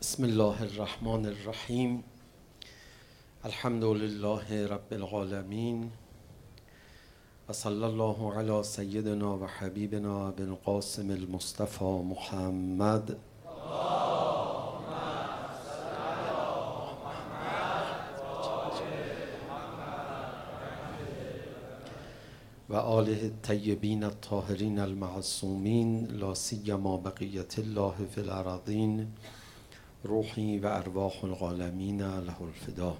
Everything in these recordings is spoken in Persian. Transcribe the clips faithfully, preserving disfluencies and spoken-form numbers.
بسم الله الرحمن الرحیم. الحمد لله رب العالمین و صلی الله علی سیدنا و حبیبنا ابی القاسم المصطفى محمد و آله الطیبین الطاهرین المعصومین لا سیما بقیة الله فی الارضین روحی و ارواح العالمین له الفدا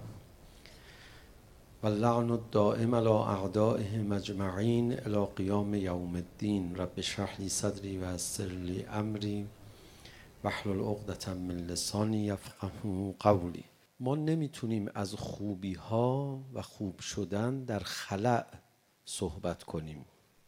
و اللعن الدائم علی اعدائهم اجمعین الی قیام یوم الدین. رب اشرح لی صدری و یسر لی امری واحلل عقدة من لسانی یفقهوا قولی. ما نمیتونیم از خوبی ها و خوب شدن در خلأ صحبت کنیم.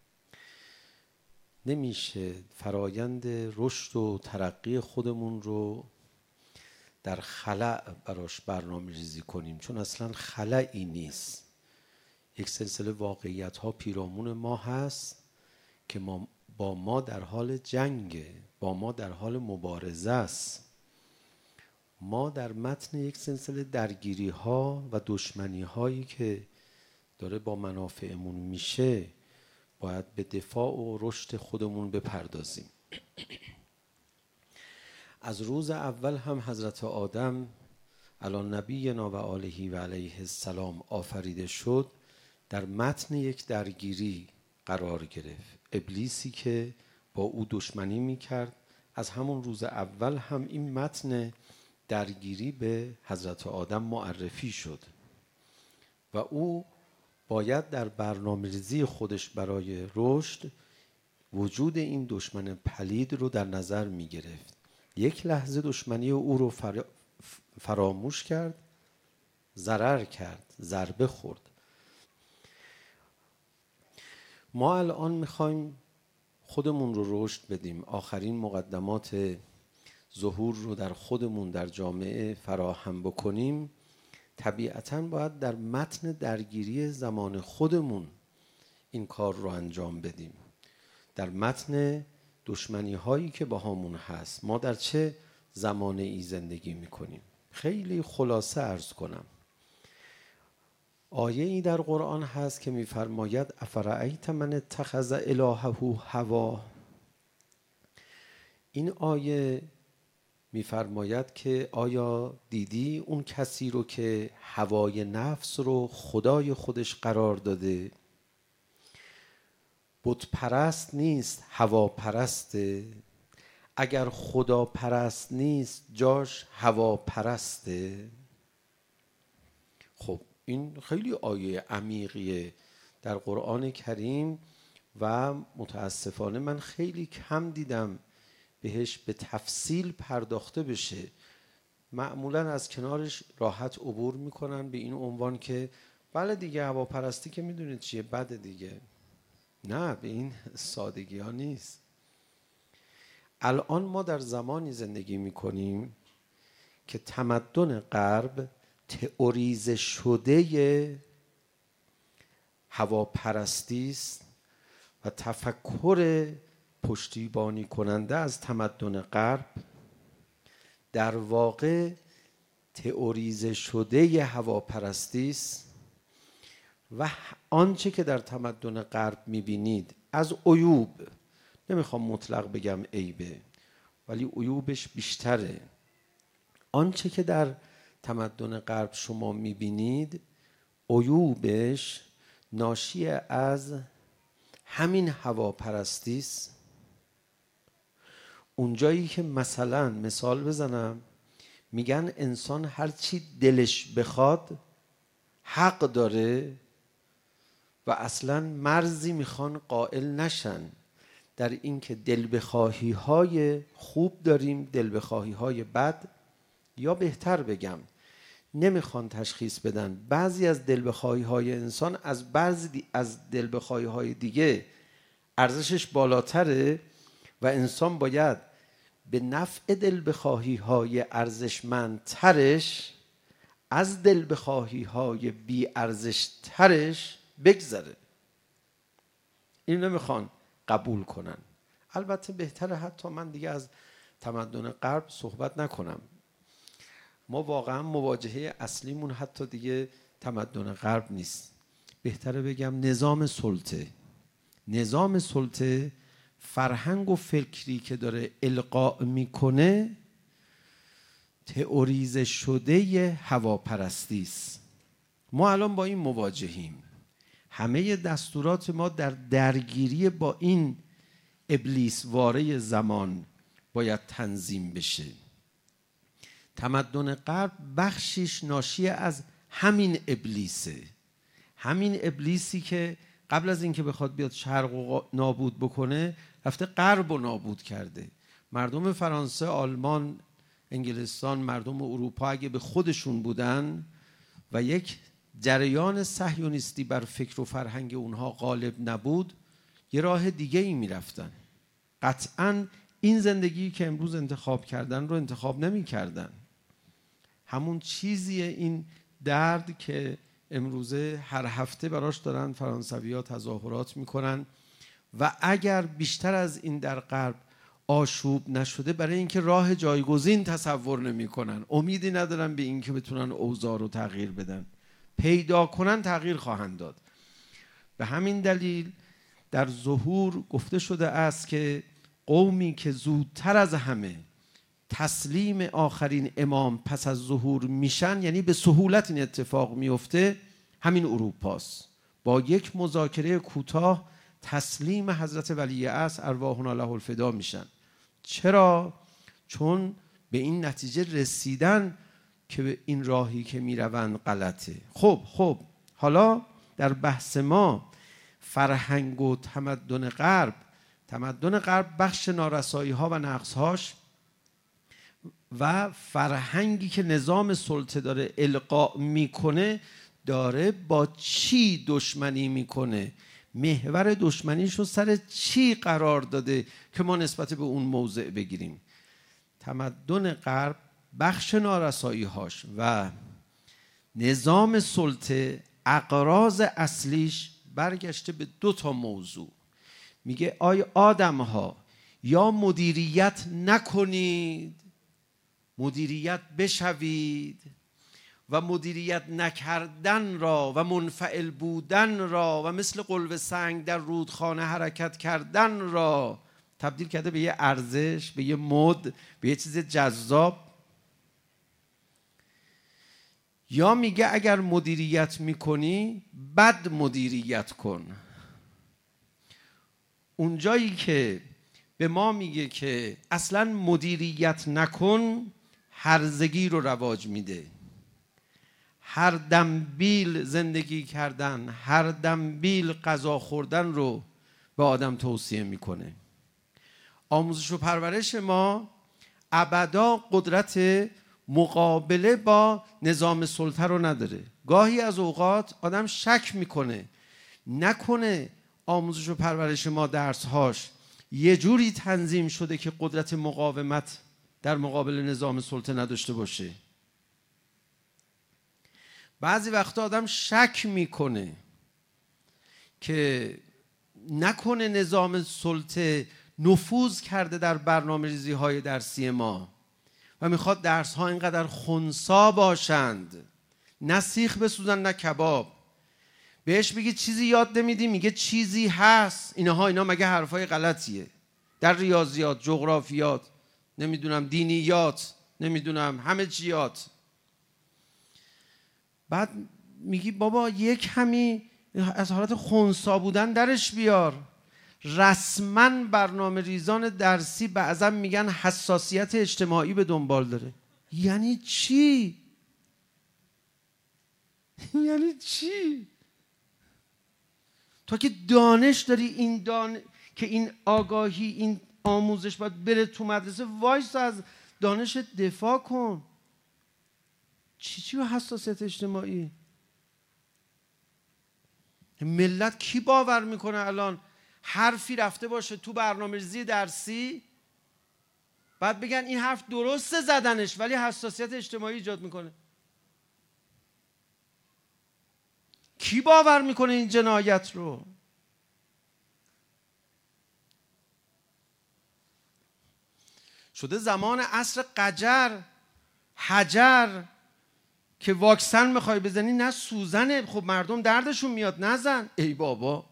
نمیشه فرایند رشد و ترقی خودمون رو در خلأ براش برنامه ریزی کنیم، چون اصلا خلأی نیست. یک سلسله واقعیت ها پیرامون ما هست که ما با ما در حال جنگه، با ما در حال مبارزه است. ما در متن یک سلسله درگیری ها و دشمنی هایی که داره با منافعمون میشه باید به دفاع و رشد خودمون بپردازیم. از روز اول هم حضرت آدم علی نبینا و آله و علیه السلام آفریده شد، در متن یک درگیری قرار گرفت. ابلیسی که با او دشمنی میکرد، از همون روز اول هم این متن درگیری به حضرت آدم معرفی شد و او باید در برنامه‌ریزی خودش برای رشد وجود این دشمن پلید رو در نظر می گرفت. یک لحظه دشمنی او رو فراموش کرد، ضرر کرد، ضربه خورد. ما الان میخوایم خودمون رو رشد بدیم، آخرین مقدمات ظهور رو در خودمون در جامعه فراهم بکنیم. طبیعتاً باید در متن درگیری زمان خودمون این کار رو انجام بدیم. در متن دشمنی هایی که با همون هست، ما در چه زمانه ای زندگی میکنیم. خیلی خلاصه عرض کنم. آیه ای در قرآن هست که میفرماید افرأیت من اتخذ الهه هوا. این آیه میفرماید که آیا دیدی اون کسی رو که هوای نفس رو خدای خودش قرار داده؟ بت پرست نیست، هوا پرسته. اگر خدا پرست نیست، جاش هوا پرسته. خب این خیلی آیه عمیقیه در قرآن کریم و متاسفانه من خیلی کم دیدم بهش به تفصیل پرداخته بشه. معمولا از کنارش راحت عبور میکنن به این عنوان که بله دیگه هواپرستی که میدونید چیه، بده دیگه. نه، به این سادگی ها نیست. الان ما در زمانی زندگی میکنیم که تمدن غرب تئوریزه شده هواپرستی است و تفکر پشتیبانی کننده از تمدن غرب در واقع تئوریزه شده هواپرستی است و آنچه که در تمدن غرب میبینید از عیوب، نمیخوام مطلق بگم عیبه، ولی عیوبش بیشتره. آنچه که در تمدن غرب شما میبینید عیوبش ناشی از همین هواپرستی است. اونجایی که مثلا مثال بزنم، میگن انسان هر چی دلش بخواد حق داره و اصلا مرزی میخوان قائل نشن در این که دل بخواهی های خوب داریم، دل بخواهی های بد، یا بهتر بگم نمیخوان تشخیص بدن بعضی از دل بخواهی های انسان از بعضی از دل بخواهی های دیگه ارزشش بالاتره و انسان باید به نفع دل بخواهی های ارزشمندترش از دل بخواهی های بی ارزش ترش بگذره. این نمیخوان قبول کنن. البته بهتره حتی من دیگه از تمدن غرب صحبت نکنم. ما واقعا مواجهه اصلیمون حتی دیگه تمدن غرب نیست، بهتره بگم نظام سلطه. نظام سلطه فرهنگ و فکری که داره القاء میکنه تئوریزه شده هواپرستی است. ما الان با این مواجهیم. همه دستورات ما در درگیری با این ابلیس واره زمان باید تنظیم بشه. تمدن غرب بخشش ناشی از همین ابلیسه، همین ابلیسی که قبل از اینکه بخواد بیاد شرق و نابود بکنه رفته غرب رو نابود کرده. مردم فرانسه، آلمان، انگلستان، مردم اروپا اگه به خودشون بودن و یک جریان صهیونیستی بر فکر و فرهنگ اونها غالب نبود، یه راه دیگه ای می رفتن. قطعاً این زندگی که امروز انتخاب کردن رو انتخاب نمی کردن. همون چیزیه این درد که امروزه هر هفته براش دارن فرانسوی‌ها تظاهرات میکنن و اگر بیشتر از این در غرب آشوب نشده برای اینکه راه جایگزین تصور نمیکنن، امیدی ندارن به اینکه بتونن اوضاع رو تغییر بدن. پیدا کنن تغییر خواهند داد. به همین دلیل در ظهور گفته شده است که قومی که زودتر از همه تسلیم آخرین امام پس از ظهور میشن، یعنی به سهولت این اتفاق میفته، همین اروپاست. با یک مذاکره کوتاه تسلیم حضرت ولی عصر ارواحنا له الفدا میشن. چرا؟ چون به این نتیجه رسیدن که این راهی که میروند غلطه. خب خب حالا در بحث ما فرهنگ و تمدن غرب، تمدن غرب بخش نارسایی ها و نقص هاش و فرهنگی که نظام سلطه داره القاء میکنه داره با چی دشمنی میکنه، محور دشمنیش رو سر چی قرار داده که ما نسبت به اون موضع بگیریم. تمدن غرب بخش نارسایی هاش و نظام سلطه اغراض اصلیش برگشته به دو تا موضوع. میگه آی آدم ها یا مدیریت نکنید، مدیریت بشوید، و مدیریت نکردن را و منفعل بودن را و مثل قلب سنگ در رودخانه حرکت کردن را تبدیل کرده به یه ارزش، به یه مد، به یه چیز جذاب. یا میگه اگر مدیریت میکنی بد مدیریت کن. اونجایی که به ما میگه که اصلا مدیریت نکن، هرزگی رو رواج میده. هر دنبیل زندگی کردن، هر دنبیل غذا خوردن رو به آدم توصیه میکنه. آموزش و پرورش ما ابدا قدرت مقابله با نظام سلطه رو نداره. گاهی از اوقات آدم شک میکنه نکنه آموزش و پرورش ما درسهاش یه جوری تنظیم شده که قدرت مقاومت در مقابل نظام سلطه نداشته باشه. بعضی وقتا آدم شک میکنه که نکنه نظام سلطه نفوذ کرده در برنامه ریزی های درسی ما و میخواد درس ها اینقدر خنثی باشند، نه سیخ بسوزن نه کباب. بهش بگی چیزی یاد نمیدی، میگه چیزی هست. اینها اینا مگه حرفای غلطیه؟ در ریاضیات، جغرافیات، نمیدونم دینیات، نمیدونم همه چیات. بعد میگی بابا یک کمی از حالت خنثی بودن درش بیار. رسما برنامه ریزان درسی بعضا میگن حساسیت اجتماعی به دنبال داره. یعنی چی؟ یعنی چی؟ تو که دانش داری این دان... که این آگاهی، این آموزش باید بره تو مدرسه، وایس از دانش دفاع کن. چی چی و حساسیت اجتماعی؟ ملت کی باور میکنه الان حرفی رفته باشه تو برنامه‌ریزی درسی بعد بگن این حرف درسته زدنش ولی حساسیت اجتماعی ایجاد میکنه؟ کی باور میکنه این جنایت رو؟ شده زمان عصر قجر حجر که واکسن میخوای بزنی نه سوزنه، خب مردم دردشون میاد نزن. ای بابا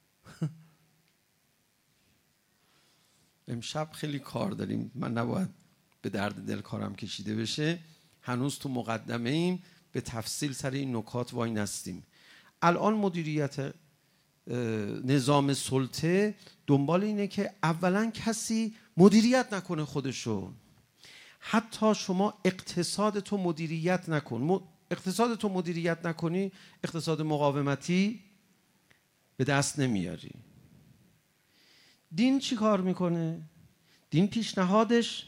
امشب خیلی کار داریم، من نباید به درد دل کارم کشیده بشه، هنوز تو مقدمه ایم، به تفصیل سر این نکات وای نستیم. الان مدیریت نظام سلطه دنبال اینه که اولا کسی مدیریت نکنه خودشو. حتی شما اقتصاد تو مدیریت نکن. اقتصاد تو مدیریت نکنی اقتصاد مقاومتی به دست نمیاری. دین چی کار میکنه؟ دین پیشنهادش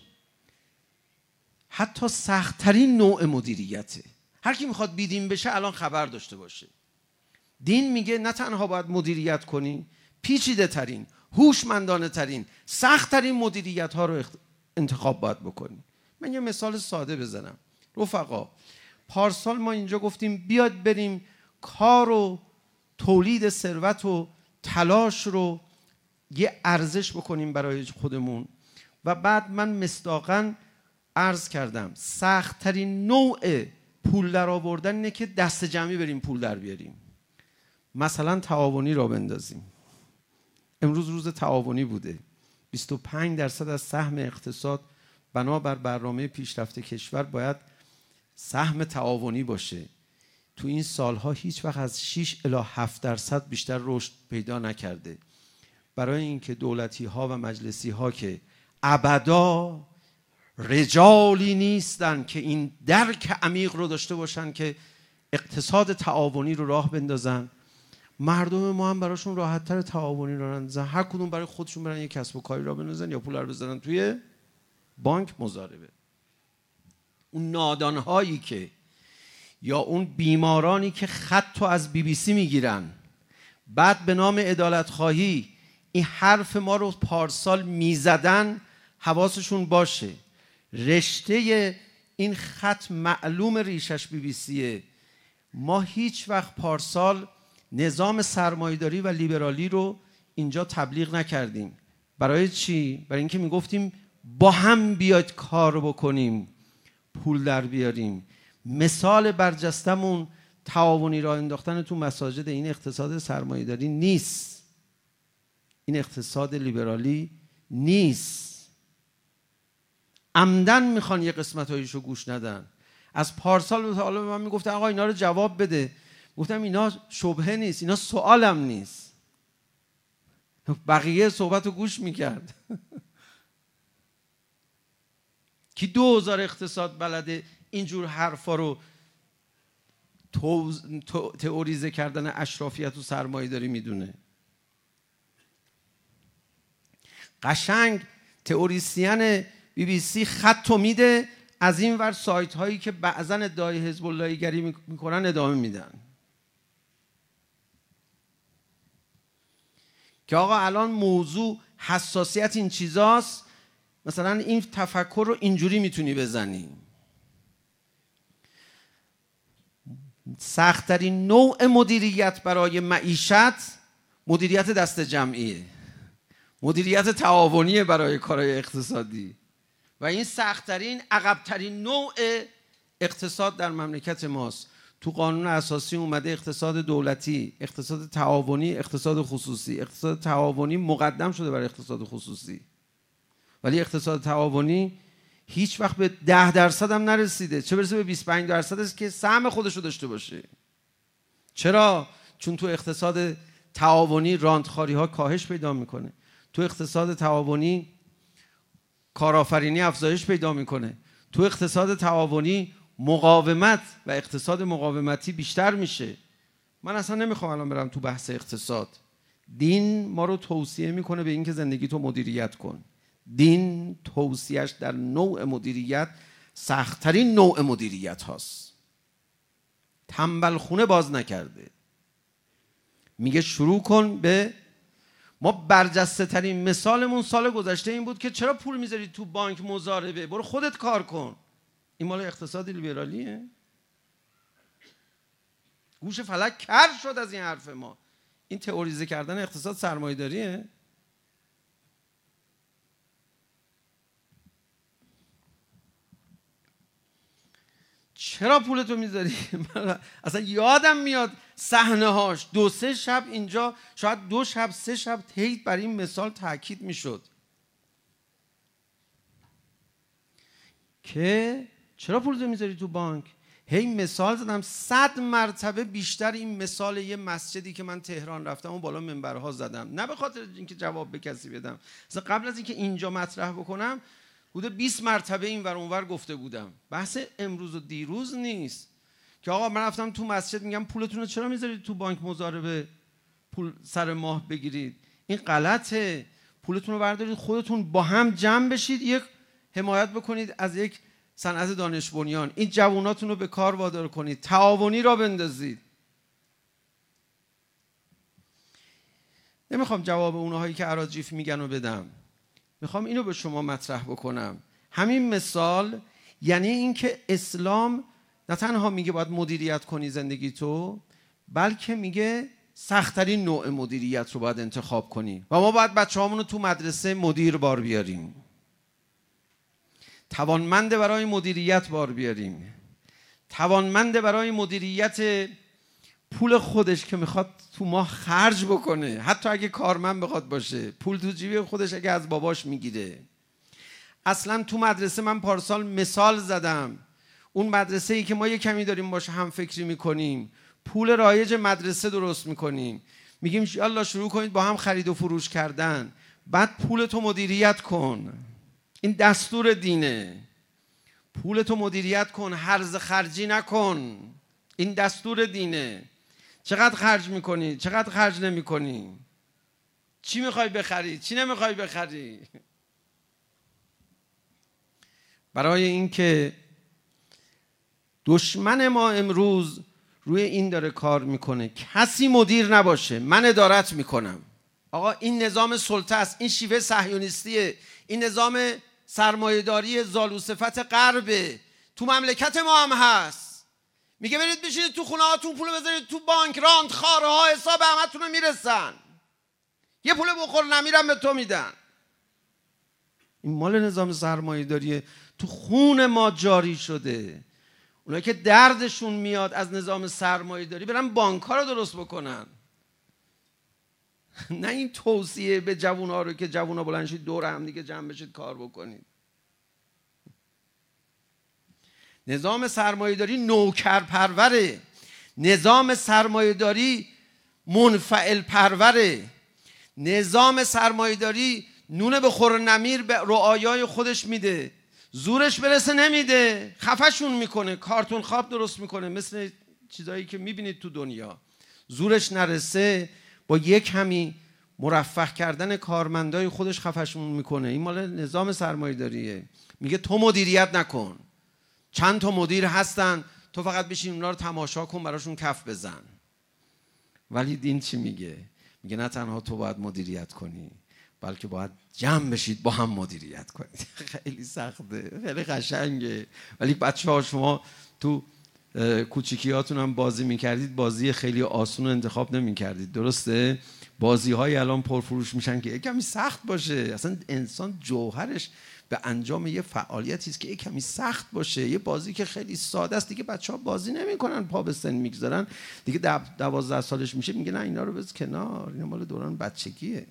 حتی سخت‌ترین نوع مدیریته. هر کی میخواد بیدین بشه الان خبر داشته باشه. دین میگه نه تنها باید مدیریت کنی، پیچیده ترین، هوشمندانه ترین، سخت ترین مدیریت ها رو انتخاب باید بکنی. من یه مثال ساده بزنم. رفقا، پارسال ما اینجا گفتیم بیاد بریم کار و تولید ثروت و تلاش رو یه ارزش بکنیم برای خودمون و بعد من مصداقاً عرض کردم سخت ترین نوع پول در آوردن اینه که دست جمعی بریم پول در بیاریم. مثلا تعاونی را بندازیم. امروز روز تعاونی بوده. بیست و پنج درصد از سهم اقتصاد بنابر برنامه پیشرفت کشور باید سهم تعاونی باشه. تو این سالها هیچ وقت از شش الی هفت درصد بیشتر رشد پیدا نکرده. برای اینکه دولتی ها و مجلسی ها که ابدا رجالی نیستن که این درک عمیق رو داشته باشن که اقتصاد تعاونی رو راه بندازن، مردم ما هم براشون راحت تر تعاونی رو اندازن. هر کدوم برای خودشون برن یه کسب و کاری را بندازن یا پول رو بزنن توی بانک مضاربه. اون نادانهایی که یا اون بیمارانی که خط رو از بی بی سی میگیرن بعد به نام عدالت خواهی این حرف ما رو پارسال میزدن، حواسشون باشه رشته این خط معلوم ریشش بی بی سیه. ما هیچ وقت پارسال نظام سرمایه‌داری و لیبرالی رو اینجا تبلیغ نکردیم. برای چی؟ برای اینکه میگفتیم با هم بیاید کار رو بکنیم، پول در بیاریم. مثال برجستمون تعاونی راه انداختن تو مساجد این اقتصاد سرمایه‌داری نیست، این اقتصاد لیبرالی نیست. عمدن میخوان یه قسمتایشو گوش ندن. از پارسال به حالا به من میگفتن آقا اینا رو جواب بده. گفتم اینا شبهه نیست، اینا سوالم نیست. بقیه صحبت رو گوش میکرد. کی دو هزار اقتصاد بلده اینجور حرفا رو تئوریزه کردن اشرافیت و سرمایه داری میدونه؟ قشنگ تئوریسین بی بی سی خطو میده، از این ور سایت هایی که بعضا ادعای حزب اللهی گری میکنن ادامه میدن که آقا الان موضوع حساسیت این چیزاست، مثلا این تفکر رو اینجوری میتونی بزنی. سخت‌ترین نوع مدیریت برای معیشت مدیریت دست جمعیه، مدیریت تعاونیه برای کارهای اقتصادی و این سخت‌ترین عقب‌ترین نوع اقتصاد در مملکت ماست. تو قانون اساسی اومده اقتصاد دولتی، اقتصاد تعاونی، اقتصاد خصوصی. اقتصاد تعاونی مقدم شده برای اقتصاد خصوصی، ولی اقتصاد تعاونی هیچ وقت به ده درصد هم نرسیده، چه برسه به بیست و پنج درصد است که سهم خودش رو داشته باشه. چرا؟ چون تو اقتصاد تعاونی راندخاری ها کاهش پیدا میکنه، تو اقتصاد تعاونی کارآفرینی افزایش پیدا میکنه، تو اقتصاد تعاونی مقاومت و اقتصاد مقاومتی بیشتر میشه. من اصلا نمیخوام الان برم تو بحث اقتصاد. دین ما رو توصیه میکنه به اینکه زندگی تو مدیریت کن. دین توصیهش در نوع مدیریت سخت‌ترین نوع مدیریت هاست. تنبل خونه باز نکرده. میگه شروع کن به ما برجسته ترین مثالمون سال گذشته این بود که چرا پول میذاری تو بانک مضاربه؟ برو خودت کار کن. این مال اقتصاد لیبرالیه؟ گوش فلک کر شد از این حرف ما. این تئوریزه کردن اقتصاد سرمایه‌داریه؟ چرا پولتو میذاری؟ اصلا یادم میاد صحنه هاش. دو سه شب اینجا، شاید دو شب سه شب تیت بر این مثال تاکید میشد که چرا پولتو میذاری تو بانک. هی مثال زدم، صد مرتبه بیشتر این مثال یه مسجدی که من تهران رفتم و بالا منبرها زدم، نه به خاطر اینکه جواب به کسی بدم، مثلا قبل از اینکه اینجا مطرح بکنم حدود بیست مرتبه این ور اونور گفته بودم. بحث امروز و دیروز نیست که آقا من رفتم تو مسجد میگم پولتون رو چرا میذارید تو بانک مضاربه پول سر ماه بگیرید، این غلطه. پولتون رو بردارید خودتون با هم جمع بشید، یک حمایت بکنید از یک صنعت دانش بنیان، این جواناتون رو به کار وادار کنید، تعاونی را بندازید. نمیخوام جواب اونهایی که اراجیف میگن رو بدم، میخوام اینو به شما مطرح بکنم. همین مثال یعنی این که اسلام نه تنها میگه باید مدیریت کنی زندگی تو، بلکه میگه سخت‌ترین نوع مدیریت رو باید انتخاب کنی و ما باید بچه‌هامون رو تو مدرسه مدیر بار بیاریم، توانمند برای مدیریت بار بیاریم، توانمند برای مدیریت پول خودش که میخواد تو ماه خرج بکنه، حتی اگه کارمند بخواد باشه، پول تو جیب خودش اگه از باباش میگیره. اصلا تو مدرسه من پارسال مثال زدم، اون مدرسه ای که ما یه کمی داریم باشه هم فکری میکنیم، پول رایج مدرسه درست میکنیم، میگیم یالا شروع کنید با هم خرید و فروش کردن، بعد پولتو مدیریت کن. این دستور دینه، پولتو مدیریت کن، هرز خرجی نکن، این دستور دینه. چقدر خرج میکنی؟ چقدر خرج نمیکنی؟ چی میخوای بخری؟ چی نمیخوای بخری؟ برای اینکه دشمن ما امروز روی این داره کار میکنه کسی مدیر نباشه، من ادارت میکنم. آقا این نظام سلطه است، این شیوه صهیونیستیه، این نظام سرمایه‌داری زالوصفت غربه، تو مملکت ما هم هست. میگه برید بشینید تو خونه هاتون پول بذارید تو بانک، راند خارها حساب همتون رو میرسن، یه پول بخور نمیرم به تو میدن. این مال نظام سرمایه‌داری تو خون ما جاری شده. اونایی که دردشون میاد از نظام سرمایه‌داری برن بانک ها رو درست بکنن، نه این توصیه به جوونا رو که جوونا بلند شید دور هم دیگه جمع بشید کار بکنید. نظام سرمایه‌داری نوکر پروره، نظام سرمایه‌داری منفعل پروره، نظام سرمایه‌داری نون به خور نمیر به رعایای خودش میده، زورش برسه نمیده، خفشون میکنه، کارتون خواب درست میکنه، مثل چیزایی که میبینید تو دنیا. زورش نرسه با یک کمی مرفه کردن کارمندای خودش خفشون میکنه. این مال نظام سرمایه‌داریه. میگه تو مدیریت نکن، چند تا مدیر هستن، تو فقط بشین اونا رو تماشا کن، براشون کف بزن. ولی دین چی میگه؟ میگه نه تنها تو باید مدیریت کنی، بلکه باید جمع بشید با هم مدیریت کنید. خیلی سخته، خیلی قشنگه، ولی بچه ها شما تو کوچیکیاتون هم بازی میکردید، بازی خیلی آسون رو انتخاب نمیکردید، درسته؟ بازی های الان پرفروش میشن که کمی سخت باشه. اصلا انسان جوهرش به انجام یه فعالیتی است که یه کمی سخت باشه. یه بازی که خیلی ساده است دیگه بچه‌ها بازی نمی‌کنن، پا به سن میگذارن دیگه، دوازده سالش میشه میگه نه اینا رو بذار کنار، اینا مال دوران بچگیه.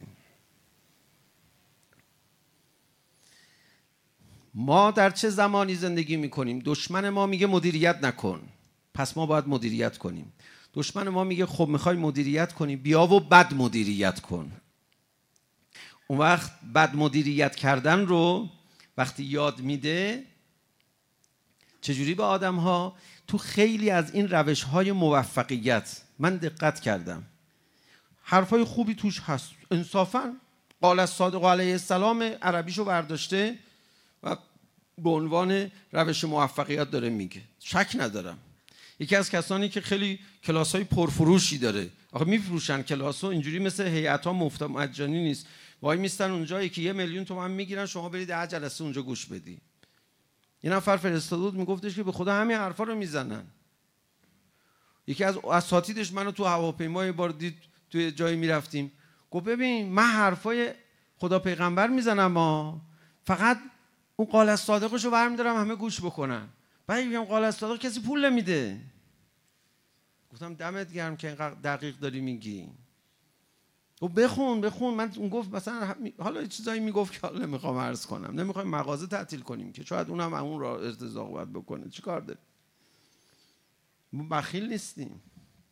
ما در چه زمانی زندگی میکنیم؟ دشمن ما میگه مدیریت نکن، پس ما باید مدیریت کنیم. دشمن ما میگه خب میخوای مدیریت کنی، بیا و بد مدیریت کن. اون وقت بد مدیریت کردن رو وقتی یاد میده چجوری به آدم ها، تو خیلی از این روش های موفقیت من دقت کردم، حرفای خوبی توش هست انصافا. قال الصادق علیه السلام عربیشو برداشته و به عنوان روش موفقیت داره میگه، شک ندارم. یکی از کسانی که خیلی کلاس‌های پرفروشی داره، آخه میفروشن کلاسو، اینجوری مثل هیئت‌ها مفت مجانی نیست، وای میستن اونجایی که یه میلیون تومان میگیرن، شما برید هر جلسه اونجا گوش بدی. یه نفر فرستاده بود میگفتش که به خدا همین حرفا رو میزنن. یکی از اساتیدش منو تو هواپیما یه بار دید، توی جایی میرفتیم، گفت ببین من حرفای خدا پیغمبر میزنم، ما فقط اون قال الصادقشو برمی‌دارم همه گوش بکنن. بعد میگم قال استاد کسی پول نمیده. گفتم دمت گرم که اینقدر دقیق داری میگی. و بخون بخون. من اون گفت مثلا حالا چیزایی میگفت که حالا نمیخوام عرض کنم، نمیخوایم مغازه تعطیل کنیم که شاید اونم اون را ارتزاق باید بکنه، چیکار داره؟ ما بخیل نیستیم.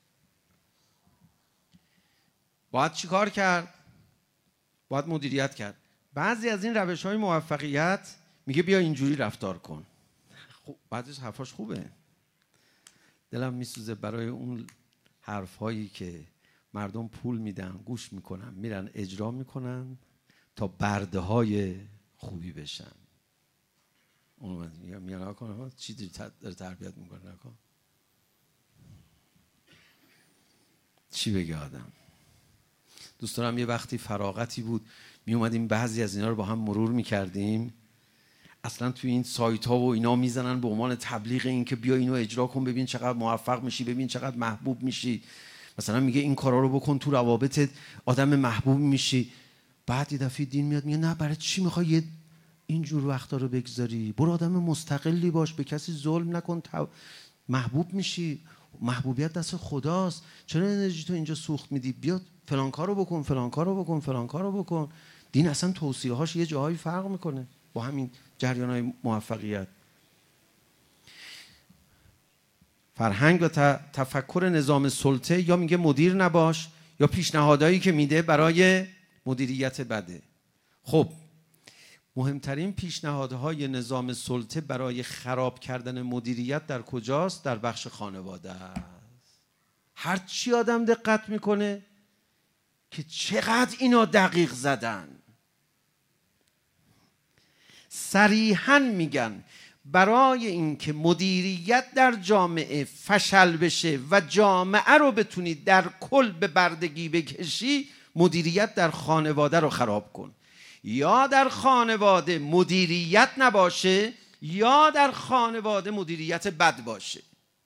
باید چیکار کرد؟ باید مدیریت کرد. بعضی از این روش‌های موفقیت میگه بیا اینجوری رفتار کن. خب بعضیش حرفاش خوبه، دلم میسوزه برای اون حرف‌هایی که مردم پول میدن، گوش میکنن، میرن اجرا میکنن تا برده های خوبی بشن. اون من میگم میگم نکن چی داره تربیت میکنه، نکن چی بگه آدم. دوست دارم یه وقتی فراغتی بود می اومدیم بعضی از اینا رو با هم مرور میکردیم، اصلا توی این سایت ها و اینا میزنن به عنوان تبلیغ این که بیا اینو اجرا کن ببین چقدر موفق میشی، ببین چقدر محبوب میشی. مثلا میگه این کارا رو بکن تو روابطت آدم محبوب میشی. بعد یه دفعه دین میاد میگه نه برای چی میخوای اینجور وقتا رو بگذاری؟ برو آدم مستقلی باش، به کسی ظلم نکن، محبوب میشی. محبوبیت دست خداست، چرا انرژی تو اینجا سوخت میدی؟ بیا فلان کارو بکن، فلان کارو بکن، فلان کارو بکن. دین اصلا توصیه‌هاش یه جاهایی فرق میکنه با همین جریان‌های موفقیت. فرهنگ و تفکر نظام سلطه یا میگه مدیر نباش یا پیشنهادایی که میده برای مدیریت بده. خب مهمترین پیشنهادهای نظام سلطه برای خراب کردن مدیریت در کجاست؟ در بخش خانواده است. هر چی آدم دقت میکنه که چقدر اینا دقیق زدن، صریحاً میگن برای اینکه مدیریت در جامعه فشل بشه و جامعه رو بتونی در کل به بردگی بکشی، مدیریت در خانواده رو خراب کن. یا در خانواده مدیریت نباشه یا در خانواده مدیریت بد باشه.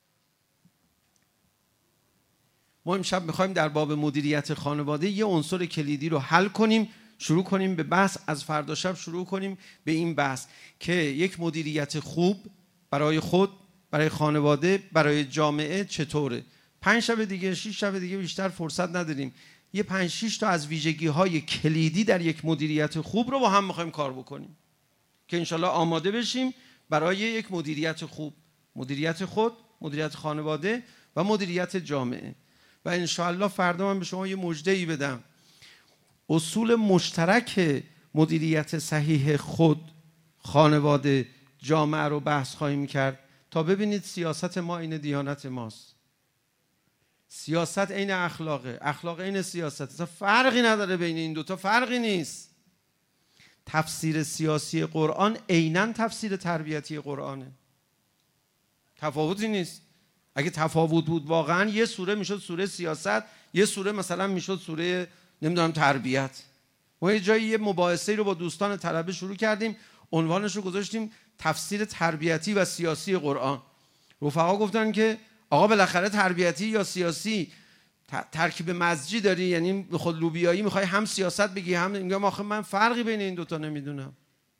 ما امشب میخوایم در باب مدیریت خانواده یه عنصر کلیدی رو حل کنیم، شروع کنیم به بحث. از فردا شب شروع کنیم به این بحث که یک مدیریت خوب برای خود، برای خانواده، برای جامعه چطوره. پنج شب دیگه، شش شب دیگه بیشتر فرصت نداریم. یه پنج شش تا از ویژگی‌های کلیدی در یک مدیریت خوب رو با هم می‌خوایم کار بکنیم که انشالله آماده بشیم برای یک مدیریت خوب، مدیریت خود، مدیریت خانواده و مدیریت جامعه. و انشالله فردا من به شما یه مژده‌ای بدم. اصول مشترک مدیریت صحیح خود، خانواده، جامعه رو بحث خواهیم کرد تا ببینید سیاست ما این دیانت ماست. سیاست عین اخلاقه، اخلاق عین سیاست. اصلا فرقی نداره بین این دوتا، فرقی نیست. تفسیر سیاسی قرآن عیناً تفسیر تربیتی قرآنه، تفاوتی نیست. اگه تفاوت بود واقعاً یه سوره میشد سوره سیاست، یه سوره مثلا میشد سوره نمیدونم تربیت. ما یه جایی یه مباحثه‌ای رو با دوستان طلبه شروع کردیم، عنوانش رو گذاشتیم تفسیر تربیتی و سیاسی قرآن. رفقا گفتن که آقا بالاخره تربیتی یا سیاسی ترکیب مزجی داری، یعنی خود لوبیایی میخوای هم سیاست بگی هم. میگم آخه من فرقی بین این دوتا نمیدونم.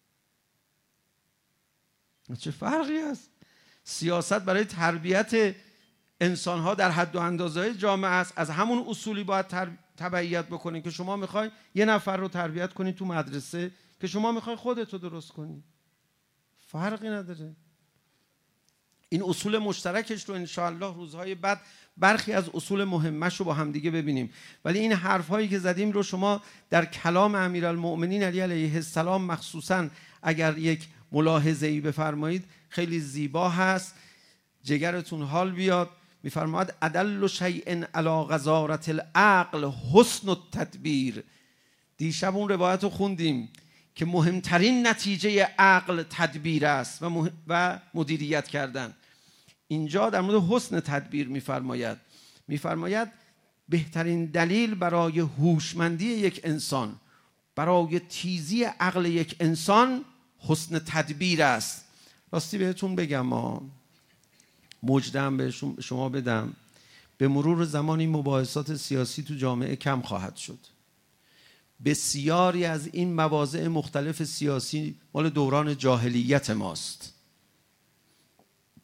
چه فرقی هست؟ سیاست برای تربیت انسانها در حد و اندازه جامعه است. از همون اصولی باید تبعیت بکنید که شما میخوای یه نفر رو تربیت کنید تو مدرسه که شما میخوای خودت رو درست کنی. فرقی نداره. این اصول مشترکش رو انشاءالله روزهای بعد برخی از اصول مهمش رو با هم دیگه ببینیم. ولی این حرفایی که زدیم رو شما در کلام امیرالمؤمنین علی علیه السلام مخصوصا اگر یک ملاحظه‌ای بفرمایید خیلی زیبا هست، جگرتون حال بیاد. میفرماید ادل شیء علی غزارة العقل حسن التدبیر. دیشب اون روایت رو خوندیم که مهمترین نتیجه عقل تدبیر است و, مح... و مدیریت کردن. اینجا در مورد حسن تدبیر میفرماید میفرماید بهترین دلیل برای هوشمندی یک انسان، برای تیزی عقل یک انسان حسن تدبیر است. راستی بهتون بگم، ما مجدم به شما بدم، به مرور زمان این مباحثات سیاسی تو جامعه کم خواهد شد. بسیاری از این مواضع مختلف سیاسی مال دوران جاهلیت ماست.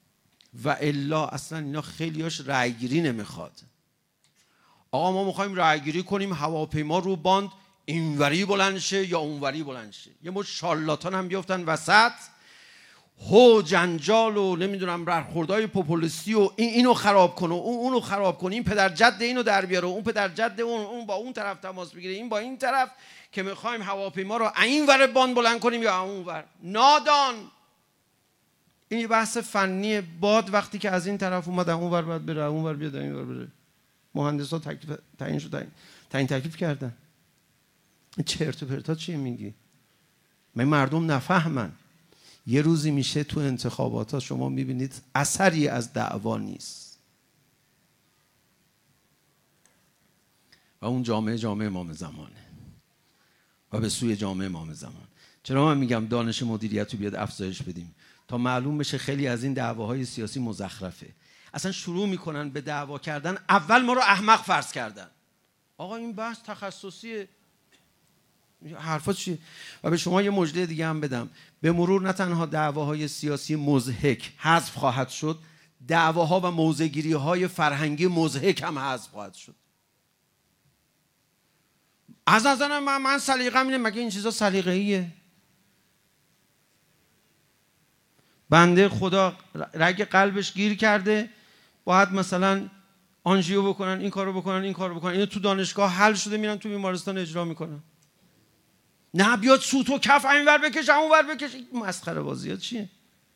و الا اصلا اینا خیلیاش رأیگیری نمیخواد. آقا ما میخوایم رأیگیری کنیم هواپیما رو باند اینوری بلند شه یا اونوری بلند شه، یه مش شارلاتان هم بیافتن وسط، هو جنجال و نمیدونم برخوردهای پوپولیستی و این اینو خراب کنه و اون اونو خراب کنه، این پدر جد اینو در بیاره، اون پدر جد اون اون با اون طرف تماس بگیره، این با این طرف، که میخوایم هواپیما رو این ور باند بلند کنیم یا اون ور. نادان. این یه بحث فنی. باد وقتی که از این طرف اومد اون ور باید بره، اون ور بیاد این ور بره. مهندسا تکلیف تعیین شد، تعیین تکلیف کردن. چرت و پرتا چیه میگی؟ من مردم نفهمن. یه روزی میشه تو انتخابات ها شما میبینید اثری از دعوا نیست و اون جامعه جامعه امام زمانه و به سوی جامعه امام زمان. چرا من میگم دانش مدیریت رو بیاد افزایش بدیم؟ تا معلوم بشه خیلی از این دعواهای سیاسی مزخرفه. اصلا شروع میکنن به دعوا کردن، اول ما رو احمق فرض کردن. آقا این بحث تخصصیه، حرفا چیه؟ و به شما یه مژده دیگه هم بدم. به مرور نه تنها دعواهای سیاسی مضحک حذف خواهد شد، دعواها و موضع‌گیری‌های فرهنگی مضحک هم حذف خواهد شد. از نظر من من سلیقه‌م اینه، مگه این چیزا سلیقه‌ایه؟ بنده خدا رگ قلبش گیر کرده، باید مثلا آنژیو بکنن، این کارو بکنن، این کارو بکنن، اینو تو دانشگاه حل شده میرن تو بیمارستان اجرا میکنن. نه بیاد سوت و کف اینور بکش اونور بکش. این مسخره بازی‌ها چیه؟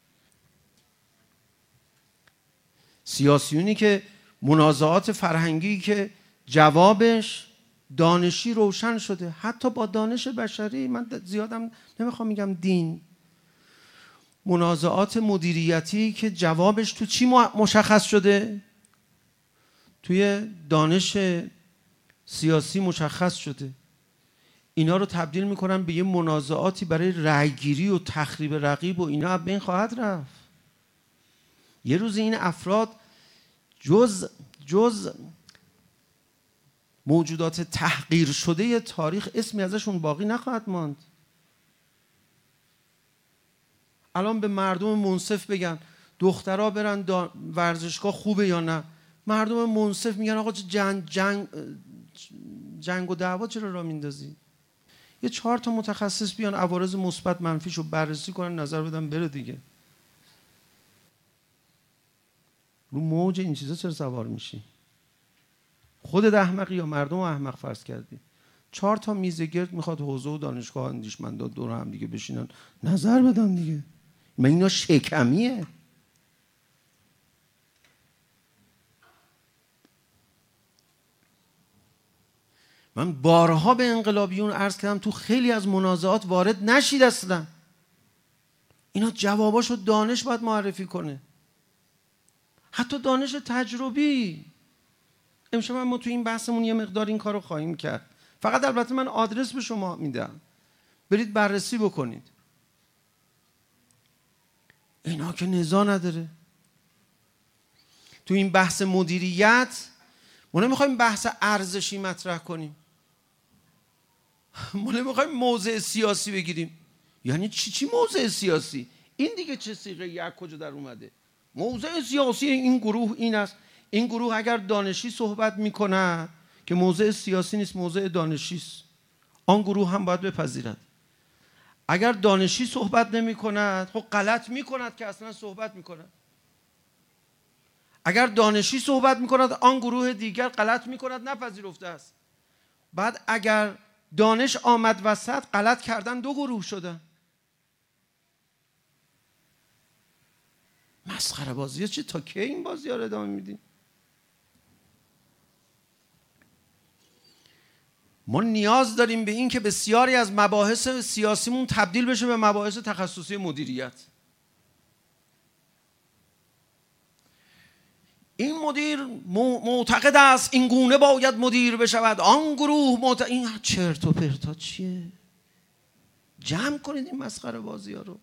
سیاسیونی که منازعات فرهنگی که جوابش دانشی روشن شده، حتی با دانش بشری، من زیادم نمیخوام میگم دین، منازعات مدیریتی که جوابش تو چی مشخص شده؟ توی دانش سیاسی مشخص شده. اینا رو تبدیل میکنن به یه منازعاتی برای رأیگیری و تخریب رقیب و اینا بین خواهد رفت. یه روز این افراد جز جز موجودات تحقیر شده تاریخ اسمی ازشون باقی نخواهد ماند. الان به مردم منصف بگن دخترها برن ورزشگاه خوبه یا نه، مردم منصف میگن آقا جنگ جنگ جنگ و دعوا چرا راه میندازی؟ یه چهار تا متخصص بیان عوارض مثبت منفیشو بررسی کنن، نظر بدن، بره دیگه. رو موج این چیزا چرا سوار میشی؟ خودت احمقی یا مردم احمق فرض کردی؟ چهار تا میز گرد میخواد حوزه و دانشگاه اندیشمندان دور هم دیگه بشینن نظر بدن دیگه. من اینا شکمیه. من بارها به انقلابیون عرض کردم تو خیلی از منازعات وارد نشید اصلا. اینا جواباشو دانش باید معرفی کنه، حتی دانش تجربی. امشب ما تو این بحثمون یه مقدار این کارو خواهیم کرد. فقط البته من آدرس به شما میدم، برید بررسی بکنید. اینا که نزاع نداره. تو این بحث مدیریت ما نمیخوایم بحث ارزشی مطرح کنیم، ما نمیخوایم موضع سیاسی بگیریم. یعنی چی چی موضع سیاسی؟ این دیگه چه صیغه یک کجا در اومده؟ موضع سیاسی این گروه این است. این گروه اگر دانشی صحبت میکنه که موضع سیاسی نیست، موضع دانشی است، آن گروه هم باید بپذیرد. اگر دانشی صحبت نمی کند، خب غلط می کند که اصلا صحبت می کند. اگر دانشی صحبت می کند، آن گروه دیگر غلط می کند، نپذیرفته است. بعد اگر دانش آمد وسط، غلط کردن دو گروه شدن. مسخره بازیه. چی تا کی این بازی ها رو ادامه میدیم؟ ما نیاز داریم به این که بسیاری از مباحث سیاسیمون تبدیل بشه به مباحث تخصصی مدیریت. این مدیر معتقد است این گونه باید مدیر بشود، آن گروه معتقد. این چرت و پرتا چیه؟ جمع کنید این مسخره بازی ها رو.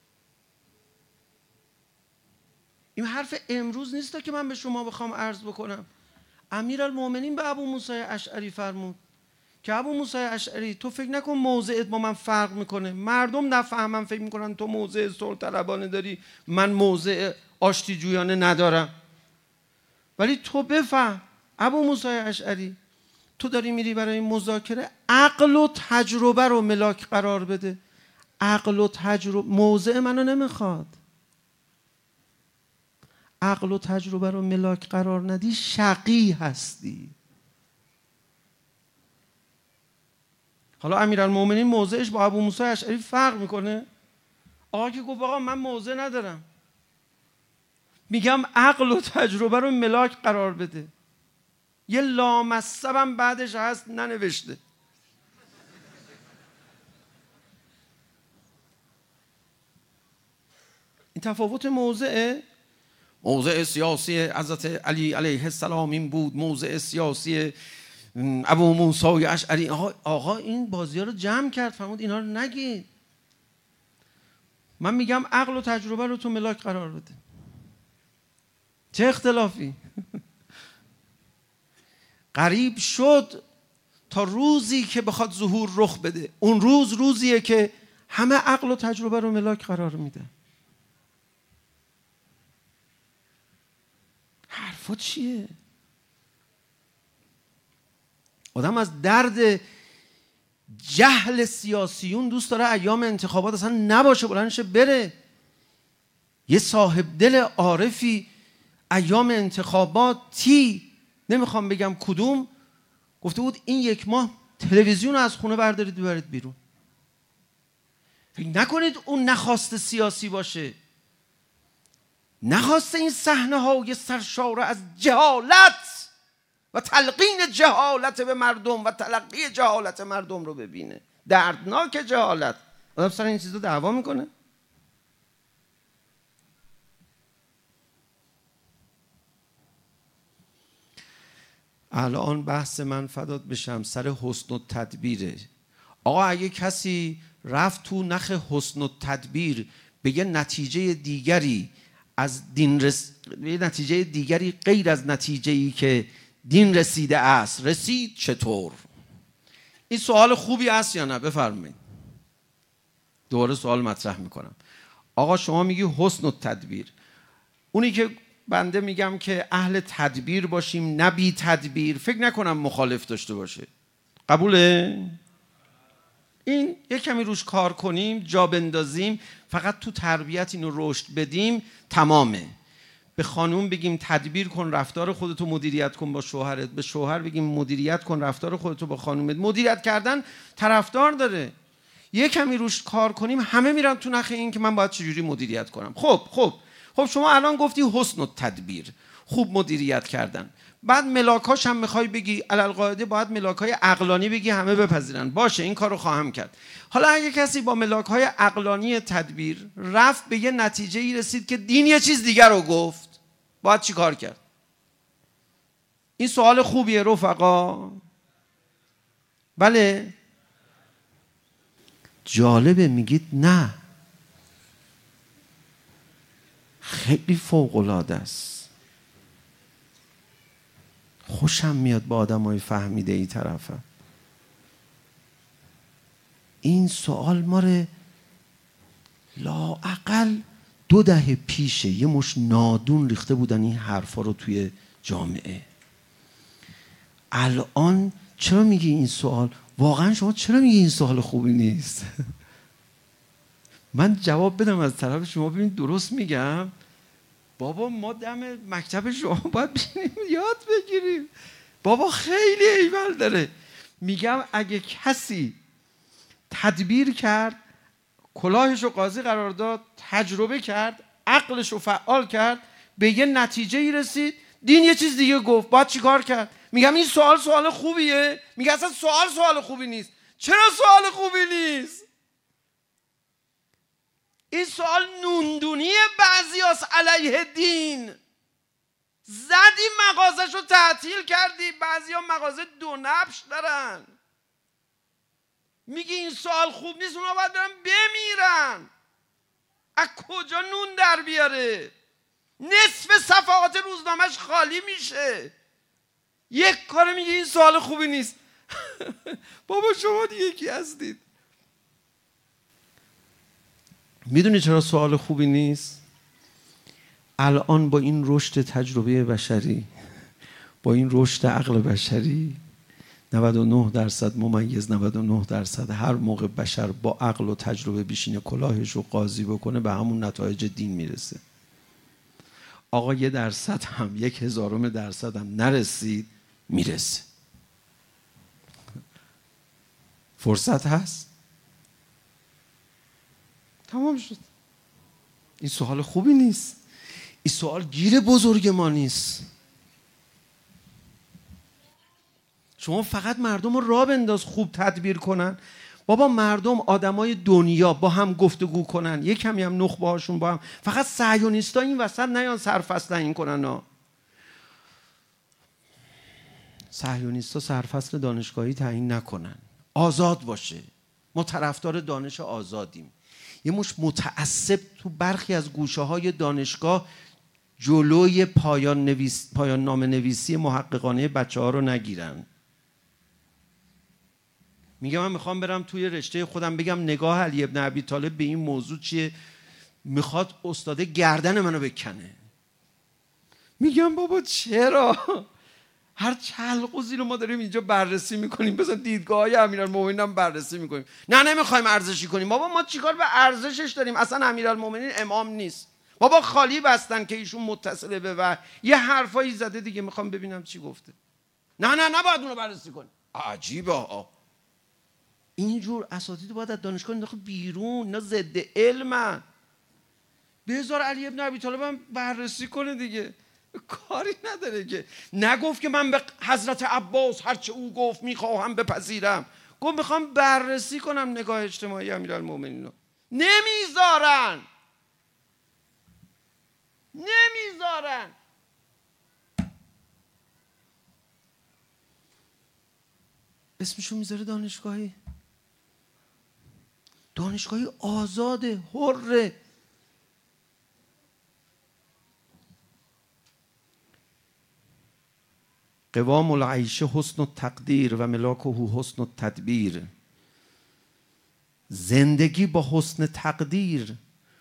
این حرف امروز نیست که من به شما بخوام عرض بکنم. امیرالمومنین به ابو موسی اشعری فرمود که ابو موسی اشعری تو فکر نکن موضعت با من فرق میکنه، مردم نفهمن فکر میکنن تو موضع صلح طلبانه داری، من موضع آشتی جویانه ندارم. ولی تو بفهم ابو موسی اشعری، تو داری میری برای مذاکره، عقل و تجربه رو ملاک قرار بده. عقل و تجربه موضع منو نمیخواد. عقل و تجربه رو ملاک قرار ندی شقی هستی. حالا امیرالمومنین موضعش با ابو موسی اشعری فرق میکنه. آقا که گفت آقا من موضع ندارم، میگم عقل و تجربه رو ملاک قرار بده. یه لامصبم بعدش هست ننوشته. این تفاوت موضعه. موضع سیاسی حضرت علی علیه السلام این بود، موضع سیاسی ابو موسی اشعری. آقا, آقا این بازی ها رو جمع کرد، فرمود اینا رو نگید. من میگم عقل و تجربه رو تو ملاک قرار بده. چه اختلافی؟ قریب شد تا روزی که بخواد ظهور رخ بده. اون روز روزیه که همه عقل و تجربه رو ملاک قرار میده. حرفا چیه؟ آدم از درد جهل سیاسیون دوست داره ایام انتخابات اصلا نباشه، بلندشه بره. یه صاحب دل عارفی ایام انتخاباتی، نمیخوام بگم کدوم، گفته بود این یک ماه تلویزیون رو از خونه بردارید ببرید بیرون. فکر نکنید اون نخواست سیاسی باشه، نخواست این صحنه های سرشار از جهالت و تلقین جهالت به مردم و تلقی جهالت مردم رو ببینه. دردناک جهالت. آدم سر این چیزا دعوا میکنه. الان بحث من فدات بشم سر حسن و تدبیره. آقا اگه کسی رفت تو نخ حسن و تدبیر به یه نتیجه دیگری از دین رس... به یه نتیجه دیگری غیر از نتیجه‌ای که دین رسیده است رسید، چطور؟ این سوال خوبی است یا نه؟ بفرمایید. دوباره سوال مطرح میکنم. آقا شما میگی حسن و تدبیر، اونی که بنده میگم که اهل تدبیر باشیم نه بی تدبیر، فکر نکنم مخالف داشته باشه. قبوله؟ این یک کمی روش کار کنیم، جا بندازیم، فقط تو تربیت اینو رشد بدیم تمامه. به خانوم بگیم تدبیر کن رفتار خودتو مدیریت کن با شوهرت، به شوهر بگیم مدیریت کن رفتار خودتو با خانومت. مدیریت کردن طرفدار داره. یک کمی روش کار کنیم همه میرن تو نخ این که من باید چجوری مدیریت کنم. خب خب خب شما الان گفتی حسن و تدبیر، خوب مدیریت کردن، بعد ملاکاش هم میخوای بگی علالقاعده باید ملاکای عقلانی بگی همه بپذیرن. باشه این کارو خواهم کرد. حالا اگه کسی با ملاکای عقلانی تدبیر رفت به یه نتیجه‌ای رسید که دین یه چیز دیگر رو گفت، باید چی کار کرد؟ این سوال خوبیه رفقا. بله جالبه میگید نه، خیلی فوق‌العاده است. خوشم میاد با آدمای فهمیده ای طرفم. این سوال ماره لااقل دو دهه پیشه یه مش نادون ریخته بودن این حرفا رو توی جامعه. الان چرا میگی این سوال؟ واقعا شما چرا میگی این سوال خوبی نیست؟ من جواب بدم از طرف شما، ببین درست میگم؟ بابا ما دم مکتب شما باید بشینیم یاد بگیریم. بابا خیلی ایول داره. میگم اگه کسی تدبیر کرد، کلاهش رو قاضی قرار داد، تجربه کرد، عقلش رو فعال کرد، به یه نتیجه رسید، دین یه چیز دیگه گفت، باید چی کار کرد؟ میگم این سوال سوال خوبیه؟ میگه اصلا سوال سوال خوبی نیست. چرا سوال خوبی نیست؟ این سوال نوندونی بعضی هست علیه دین. زدی مغازش رو تعطیل کردی، بعضی ها مغازه دو نبش دارن. میگی این سوال خوب نیست، اونا باید برن بمیرن. از کجا نون در بیاره؟ نصف صفحات روزنامهش خالی میشه. یک کار میگه این سوال خوبی نیست. بابا شما دیگه یکی هستید. میدونی چرا سوال خوبی نیست؟ الان با این رشد تجربه بشری، با این رشد عقل بشری، نود و نه درصد ممیز نود و نه درصد هر موقع بشر با عقل و تجربه بیشینه کلاهش رو قاضی بکنه به همون نتایج دین میرسه. آقا یه درصد هم یک هزارم درصد هم نرسید میرسه. فرصت هست؟ تمام شد. این سوال خوبی نیست. این سوال گیر بزرگ ما نیست. شما فقط مردم رو راه بنداز خوب تدبیر کنن. بابا مردم آدمای دنیا با هم گفتگو کنن، یک کمی هم نخبه هاشون با هم، فقط صهیونیستا این وسط نیان سرفصل تعیین کنن ها. صهیونیستا سرفصل دانشگاهی تعیین نکنن، آزاد باشه. ما طرفدار دانش آزادیم. یه مش متعصب تو برخی از گوشه های دانشگاه جلوی پایان نویس، پایان نامه نویسی محققانه بچه ها رو نگیرن. میگم من میخوام برم توی رشته خودم بگم نگاه علی ابن ابی طالب به این موضوع چیه، میخواد استاده گردن منو بکنه. میگم بابا چرا؟ هر چلقوزی رو ما داریم اینجا بررسی میکنیم، بزن دیدگاه های امیرالمومنین هم بررسی میکنیم. نه نمیخوایم ارزشی کنیم. بابا ما چیکار به ارزشش داریم؟ اصلا امیرالمومنین امام نیست. بابا خالی بستن که ایشون متصله به وحی. یه حرفایی زده دیگه، میخوام ببینم چی گفته. نه نه نباید اونو بررسی کنیم. عجیبه ها. اینجور اساتید باید از دانشگاه انداخت بیرون. اینا ضد علمن. بذار علی ابن ابی طالب هم بررسی کنه دیگه. کاری نداره که. نگفت که من به حضرت عباس هرچه او گفت میخواهم بپذیرم. گفت میخوام بررسی کنم نگاه اجتماعی امیرالمومنین رو. نمیذارن. نمیذارن. اسمشو میذاره دانشگاهی. دانشگاهی آزاده، حره. قوام العیش حسن التقدیر و ملاکه حسن التدبیر. زندگی با حسن تقدیر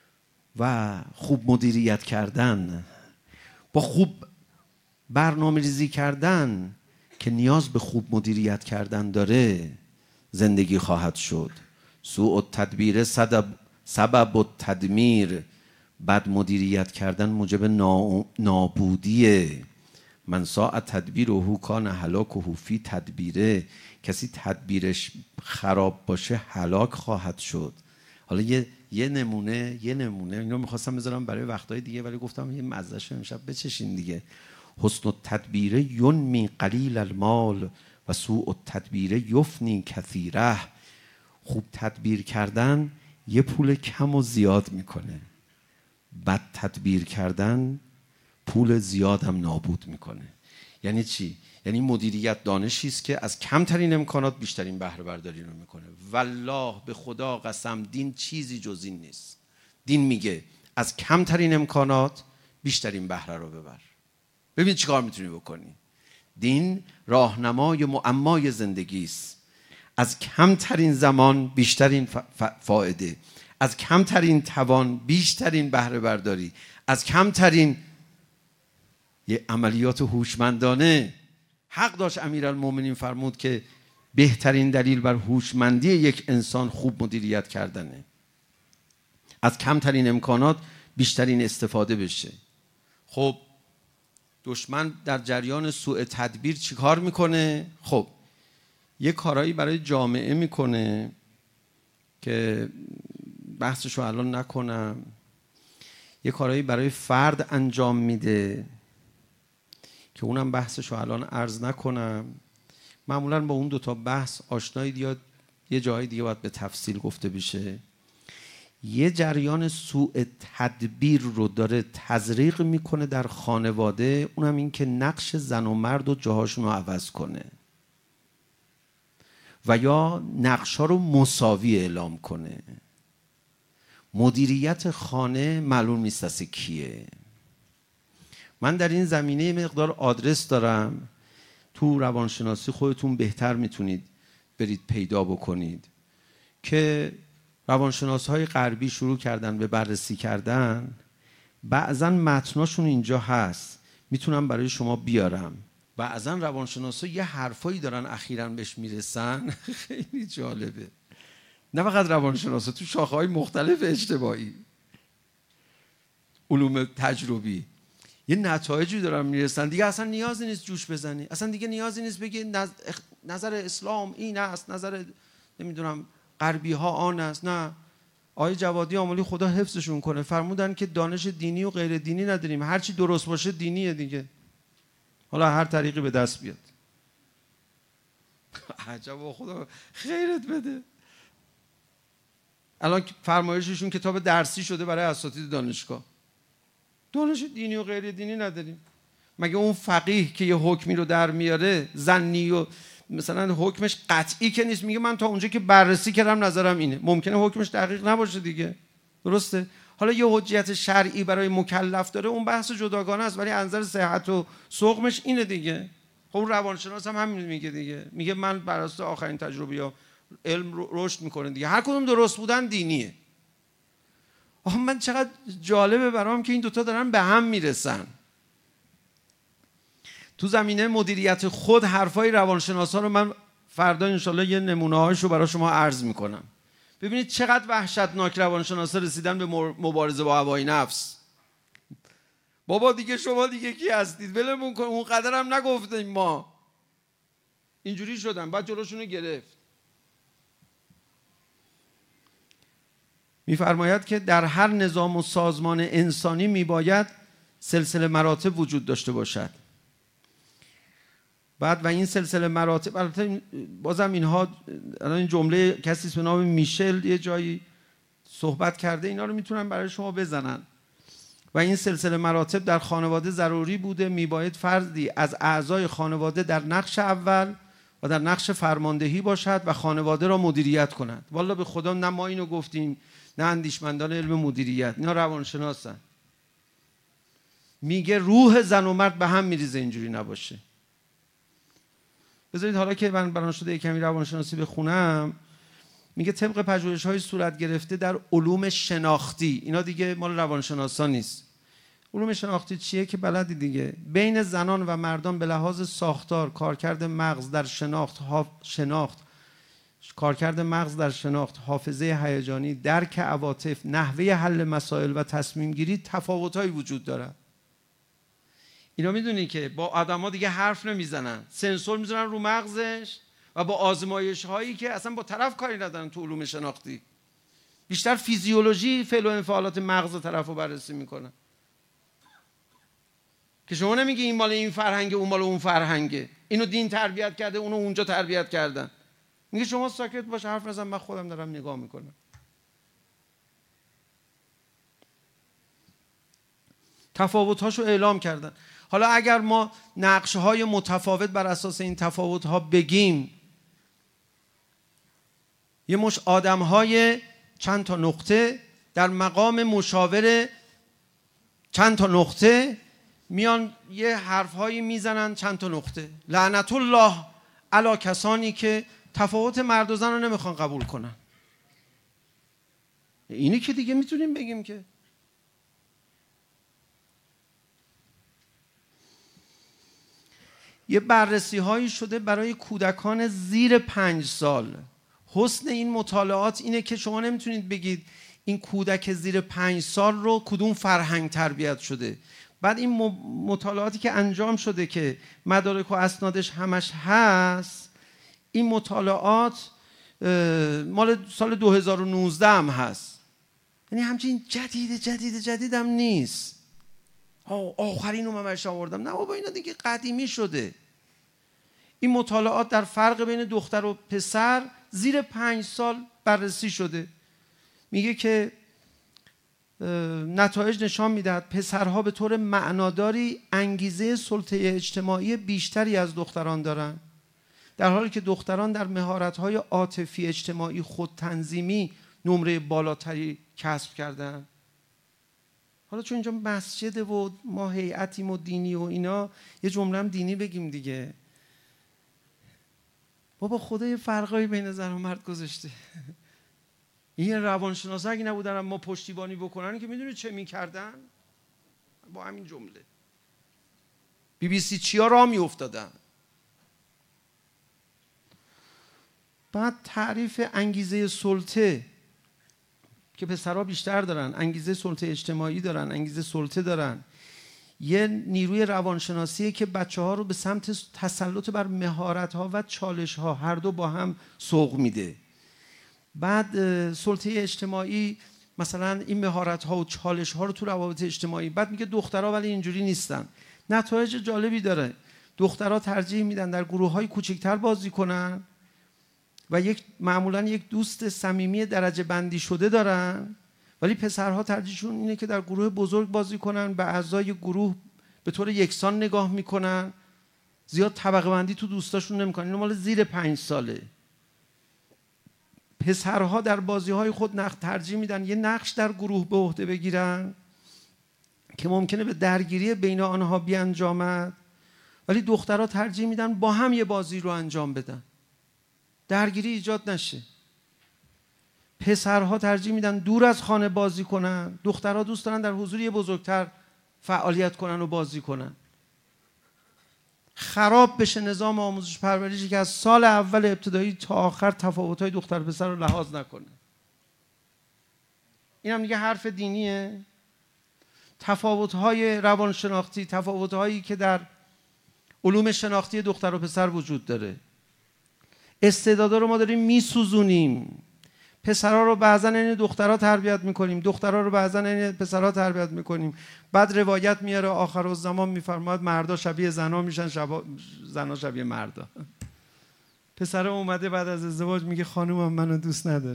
و خوب مدیریت کردن، با خوب برنامه ریزی کردن که نیاز به خوب مدیریت کردن داره زندگی خواهد شد. سوء التدبیر سبب التدمیر. بد مدیریت کردن موجب نابودیه. من ساء تدبیره کان هلاکه فی تدبیره. کسی تدبیرش خراب باشه هلاک خواهد شد. حالا یه یه نمونه یه نمونه اینو میخواستم بذارم برای وقتهای دیگه، ولی گفتم یه مزه‌شو امشب بچشین دیگه. حسن التدبیر ینمی قلیل المال و سوء التدبیر یفنی کثیره. خوب تدبیر کردن یه پول کم و زیاد میکنه. بد تدبیر کردن پول زیاد هم نابود میکنه. یعنی چی؟ یعنی مدیریت دانشی است که از کمترین امکانات بیشترین بهره برداری رو میکنه. والله به خدا قسم دین چیزی جز این نیست. دین میگه از کمترین امکانات بیشترین بهره رو ببر. ببین چیکار میتونی بکنی. دین راهنمای معمای زندگی است. از کمترین زمان بیشترین فایده، از کمترین توان بیشترین بهره برداری، از کمترین یه عملیات هوشمندانه. حق داشت امیرالمومنین فرمود که بهترین دلیل بر هوشمندی یک انسان خوب مدیریت کردنه. از کمترین امکانات بیشترین استفاده بشه. خب دشمن در جریان سوء تدبیر چی کار میکنه؟ خب یه کارایی برای جامعه میکنه که بحثشو الان نکنم. یه کارایی برای فرد انجام میده که اونم بحثشو الان عرض نکنم. معمولا با اون دوتا بحث آشنایی دیاد، یه جایی دیگه باید به تفصیل گفته بشه. یه جریان سوء تدبیر رو داره تزریق میکنه در خانواده، اونم این که نقش زن و مرد و جاهاشون رو عوض کنه و یا نقشا رو مساوی اعلام کنه. مدیریت خانه معلوم نیست از کیه. من در این زمینه مقدار آدرس دارم. تو روانشناسی خودتون بهتر میتونید برید پیدا بکنید که روانشناس‌های غربی شروع کردن به بررسی کردن. بعضا متناشون اینجا هست، میتونم برای شما بیارم. بعضا روانشناسا یه حرفایی دارن اخیراً بهش میرسن خیلی جالبه. نه فقط روانشناسا، تو شاخه‌های مختلف اجتماعی، علوم تجربی، یه نتایجی دارن میرسن دیگه اصلا نیازی نیست جوش بزنی، اصلا دیگه نیازی نیست بگی نظر اسلام این است، نظر نمیدونم غربی ها آن است. نه، آقای جوادی آملی خدا حفظشون کنه فرمودن که دانش دینی و غیر دینی نداریم، هر چی درست باشه دینیه دیگه، حالا هر طریقی به دست بیاد. عجبا، خدا خیرت بده. الان فرمایششون کتاب درسی شده برای اساتید دانشگاه. دانش دینی و غیر دینی نداریم. مگه اون فقیه که یه حکمی رو در میاره ظنی و مثلا حکمش قطعی که نیست، میگه من تا اونجا که بررسی کردم نظرم اینه، ممکنه حکمش دقیق نباشه دیگه، درسته؟ حالا یه حجیت شرعی برای مکلف داره، اون بحث جداگانه است، ولی از نظر صحت و سقمش اینه دیگه. خب اون روانشناس هم همین میگه دیگه، میگه من بر اساس آخرین تجربه یا علم رشد میکنه دیگه، هر کدوم درست بودن دینیه. آها، من چقدر جالبه برام که این دوتا دارن به هم میرسن. تو زمینه مدیریت خود حرفای روانشناسا رو من فردا انشالله یه نمونه هاشو برای شما عرض میکنم. ببینید چقدر وحشتناک روانشناسا رسیدن به مبارزه با هوای نفس. بابا دیگه شما دیگه کی هستید؟ ولمون کن، اون قدر هم نگفتیم ما. اینجوری شدن، بعد جلوشونو گرفت. میفرماید که در هر نظام و سازمان انسانی میباید سلسله مراتب وجود داشته باشد. بعد و این سلسله مراتب، البته بازم اینها، الان این جمله کسی به نام میشل یه جایی صحبت کرده، اینا رو میتونن برای شما بزنن. و این سلسله مراتب در خانواده ضروری بوده، میباید فردی از اعضای خانواده در نقش اول و در نقش فرماندهی باشد و خانواده را مدیریت کند. والا به خدا نه ما اینو گفتیم نه اندیشمندان علم مدیریت، اینا روانشناسن. میگه روح زن و مرد به هم میریزه اینجوری نباشه. بذارید حالا که من بنا شده کمی روانشناسی بخونم، میگه طبق پژوهش‌های صورت گرفته در علوم شناختی، اینا دیگه مال روانشناسا نیست. علوم شناختی چیه که بلدی دیگه، بین زنان و مردان به لحاظ ساختار، کارکرد مغز در شناخت، شناخت کارکرد مغز در شناخت، حافظه هیجانی، درک عواطف، نحوه حل مسائل و تصمیم گیری تفاوت‌هایی وجود دارد. اینا میدونی که با آدم‌ها دیگه حرف نمیزنن، سنسور میزنن رو مغزش و با آزمایش هایی که اصلا با طرف کاری ندارن. تو علوم شناختی بیشتر فیزیولوژی فعل و انفعالات مغز طرف رو بررسی میکنن، که شما نمیگی این مال این فرهنگه اون مال اون فرهنگه، اینو دین تربیت کرده اونو اونجا تربیت کردن. میگه شما ساکت باش، حرف نزن، من خودم دارم نگاه میکنم. تفاوت‌هاشو اعلام کردن. حالا اگر ما نقش‌های متفاوت بر اساس این تفاوت‌ها بگیم، یه مش آدم‌های چند تا نقطه در مقام مشاور چند تا نقطه میان یه حرف‌هایی میزنن چند تا نقطه. لعنت الله علی کسانی که تفاوت مرد و زن رو نمیخوان قبول کنن. اینی که دیگه میتونیم بگیم که یه بررسی هایی شده برای کودکان زیر پنج سال. حسن این مطالعات اینه که شما نمیتونید بگید این کودک زیر پنج سال رو کدوم فرهنگ تربیت شده. بعد این مطالعاتی که انجام شده که مدارک و اسنادش همش هست، این مطالعات مال سال دو هزار و نوزده هم هست، یعنی همچین جدید جدید جدید هم نیست. آخرین رو من برش آوردم، نه بابا اینا دیگه قدیمی شده. این مطالعات در فرق بین دختر و پسر زیر پنج سال بررسی شده. میگه که نتایج نشان میدهد پسرها به طور معناداری انگیزه سلطه اجتماعی بیشتری از دختران دارند، در حالی که دختران در مهارت‌های عاطفی اجتماعی خودتنظیمی نمره بالاتری کسب کردند. حالا چون اینجا مسجده و ما هیئتیم و دینی و اینا، یه جمله هم دینی بگیم دیگه. بابا خدا یه فرقایی بین زن و مرد گذاشته. این روانشناسا اگه نبودن ما پشتیبانی بکنن که میدونی چه میکردن؟ با همین جمله بی بی سی چیا راه میافتادن. بعد تعریف انگیزه سلطه که پسرها بیشتر دارن، انگیزه سلطه اجتماعی دارن، انگیزه سلطه دارن. یه نیروی روانشناسیه که بچه ها رو به سمت تسلط بر مهارت ها و چالش ها هر دو با هم سوق میده. بعد سلطه اجتماعی مثلا این مهارت ها و چالش ها رو تو روابط اجتماعی. بعد میگه دخترها ولی اینجوری نیستن. نتایج جالبی داره. دخترها ترجیح میدن در گروه های کوچکتر بازی کنن و یک معمولا یک دوست صمیمی درجه بندی شده دارن، ولی پسرها ترجیحشون اینه که در گروه بزرگ بازی کنن، به اعضای گروه به طور یکسان نگاه میکنن، زیاد طبقه بندی تو دوستاشون نمیکنن. اینو مال زیر پنج ساله. پسرها در بازی‌های خود نقش ترجیح میدن یه نقش در گروه به عهده بگیرن که ممکنه به درگیری بین آنها بیانجامد، ولی دخترها ترجیح میدن با هم یه بازی رو انجام بدن، درگیری ایجاد نشه. پسرها ترجیح میدن دور از خانه بازی کنن، دخترها دوست دارن در حضور یه بزرگتر فعالیت کنن و بازی کنن. خراب بشه نظام آموزش پرورشی که از سال اول ابتدایی تا آخر تفاوت‌های دختر پسر رو لحاظ نکنه. این هم دیگه حرف دینیه. تفاوت‌های روانشناختی، تفاوت‌هایی که در علوم شناختی دختر و پسر وجود داره. استعدادا رو ما داریم میسوزونیم. پسرها رو بعضا این دخترها تربیت میکنیم، دخترها رو بعضا این پسرها تربیت میکنیم. بعد روایت میاره آخرالزمان میفرماد مردا شبیه زنا میشن، شبا زنا شبیه مردا. پسر اومده بعد از ازدواج میگه خانومم منو دوست نداره.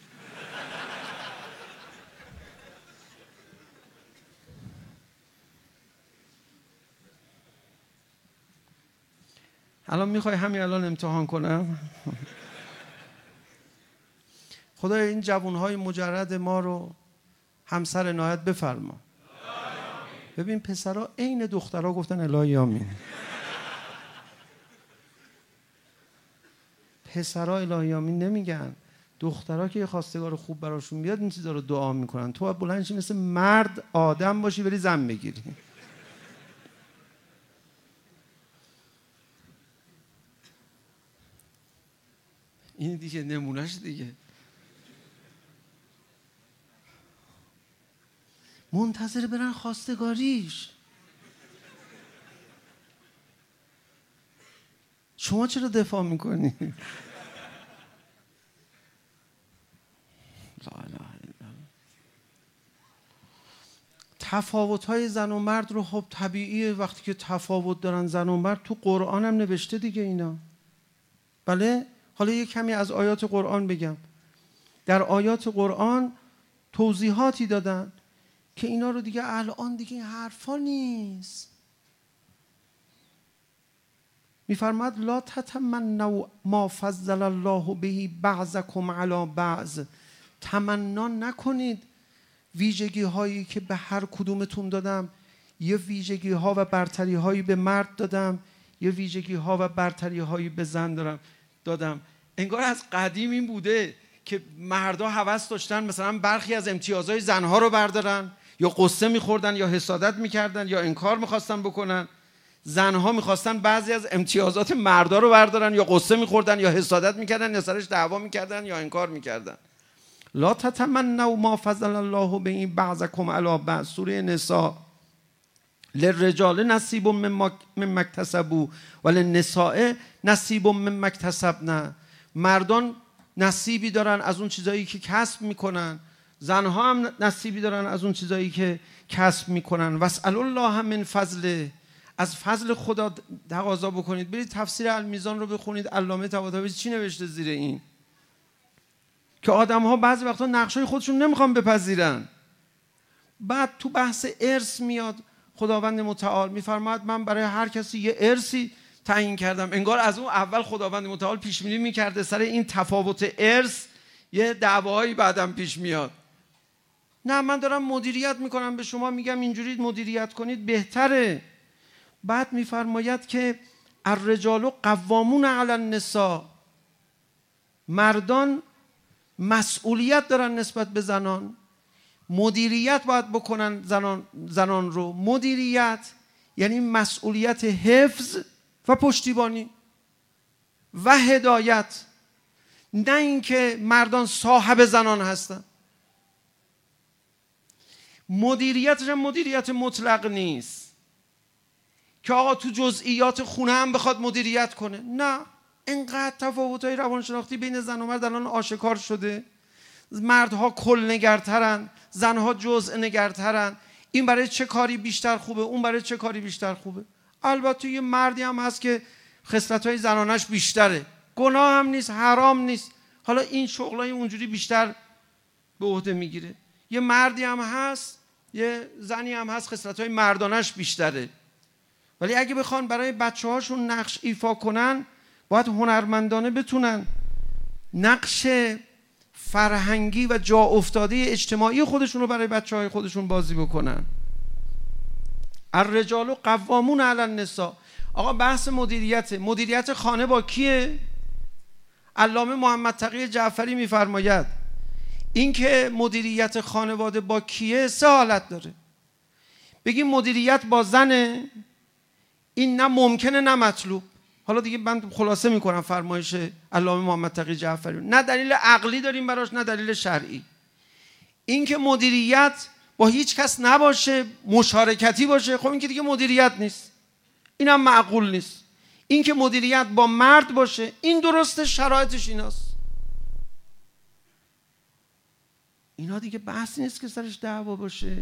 الان میخوای همین الان امتحان کنم؟ خدایا این جوانهای مجرد ما رو همسر عنایت بفرما. ببین پسرها عین دخترها گفتن الهی آمین. پسرها الهی آمین نمیگن، دخترها که یه خواستگار خوب براشون بیاد این چیزا رو دعا میکنن. تو باید بلند شی مثل مرد آدم باشی بری زن بگیری. این دیگه نمونهش دیگه. منتظر برن خواستگاریش. شما چرا دفاع میکنی؟ لا اله الا الله. تفاوت‌های زن و مرد رو خب طبیعیه، وقتی که تفاوت دارن زن و مرد تو قرآن هم نوشته دیگه اینا. بله؟ حالا یه کمی از آیات قرآن بگم. در آیات قرآن توضیحاتی دادن که اینا رو دیگه الان دیگه این حرفا نیست. میفرماد لا تتمنوا ما فضل الله به بعضکم علی بعض. تمنا نکنید ویژگی هایی که به هر کدومتون دادم. یه ویژگی ها و برتری هایی به مرد دادم، یه ویژگی ها و برتری هایی به زن دارم دادم. انگار از قدیم این بوده که مردا هوس داشتن مثلا برخی از امتیازهای زنها رو بردارن، یا قصه میخوردن یا حسادت میکردن یا انکار میخواستن بکنن. زنها میخواستن بعضی از امتیازات مردا رو بردارن، یا قصه میخوردن یا حسادت میکردن یا سرش دعوا میکردن یا انکار میکردن. لا تتمنوا ما فضل الله به بعضکم علی بعض. سوره نساء. للرجال نصیب مما اکتسبوا وللنساء نصیب مما اکتسبن. مردان نصیبی دارن از اون چیزایی که کسب میکنن، زنها هم نصیبی دارن از اون چیزایی که کسب میکنن. واسأل الله من فضله. از فضل خدا تقاضا بکنید. برید تفسیر المیزان رو بخونید، علامه طباطبایی چی نوشته زیر این، که آدم ها بعضی وقتا نقشای خودشون نمیخوان بپذیرن. بعد تو بحث ارث میاد خداوند متعال میفرماید من برای هر کسی یه ارثی تعیین کردم. انگار از اون اول خداوند متعال پیش بینی میکرده سر این تفاوت ارث یه دعوایی بعدم پیش میاد. نه، من دارم مدیریت میکنم، به شما میگم اینجوری مدیریت کنید بهتره. بعد میفرماید که الرجال قوامون علی النساء. مردان مسئولیت دارن نسبت به زنان، مدیریت باید بکنن زنان, زنان رو. مدیریت یعنی مسئولیت حفظ و پشتیبانی و هدایت، نه اینکه مردان صاحب زنان هستن. مدیریتش هم مدیریت مطلق نیست که آقا تو جزئیات خونه هم بخواد مدیریت کنه. نه، اینقدر تفاوت‌های روانشناختی بین زن و مرد الان آشکار شده. مردها کل نگرترن، زنها جزء نگرترن. این برای چه کاری بیشتر خوبه، اون برای چه کاری بیشتر خوبه. البته یه مردی هم هست که خصلت‌های زنانش بیشتره، گناه هم نیست، حرام نیست، حالا این شغلای اونجوری بیشتر به عهده میگیره. یه مردی هم هست، یه زنی هم هست خصلت‌های مردانش بیشتره. ولی اگه بخوان برای بچه‌هاشون نقش ایفا کنن، باید هنرمندانه بتونن نقش فرهنگی و جا افتاده اجتماعی خودشون رو برای بچه‌های خودشون بازی بکنن. الرجال قوامون علی النساء. آقا بحث مدیریت مدیریت خانه با کیه؟ علامه محمد تقی جعفری میفرماید این که مدیریت خانواده با کیه سه حالت داره. بگیم مدیریت با زنه، این نه ممکنه نه مطلوب. حالا دیگه من خلاصه میکنم فرمایش علامه محمد تقی جعفری، نه دلیل عقلی داریم براش نه دلیل شرعی. این که مدیریت با هیچ کس نباشه، مشارکتی باشه، خب این که دیگه مدیریت نیست، اینم معقول نیست. این که مدیریت با مرد باشه، این درسته، شرایطش ایناست. اینا دیگه بحثی نیست که سرش دعوا باشه.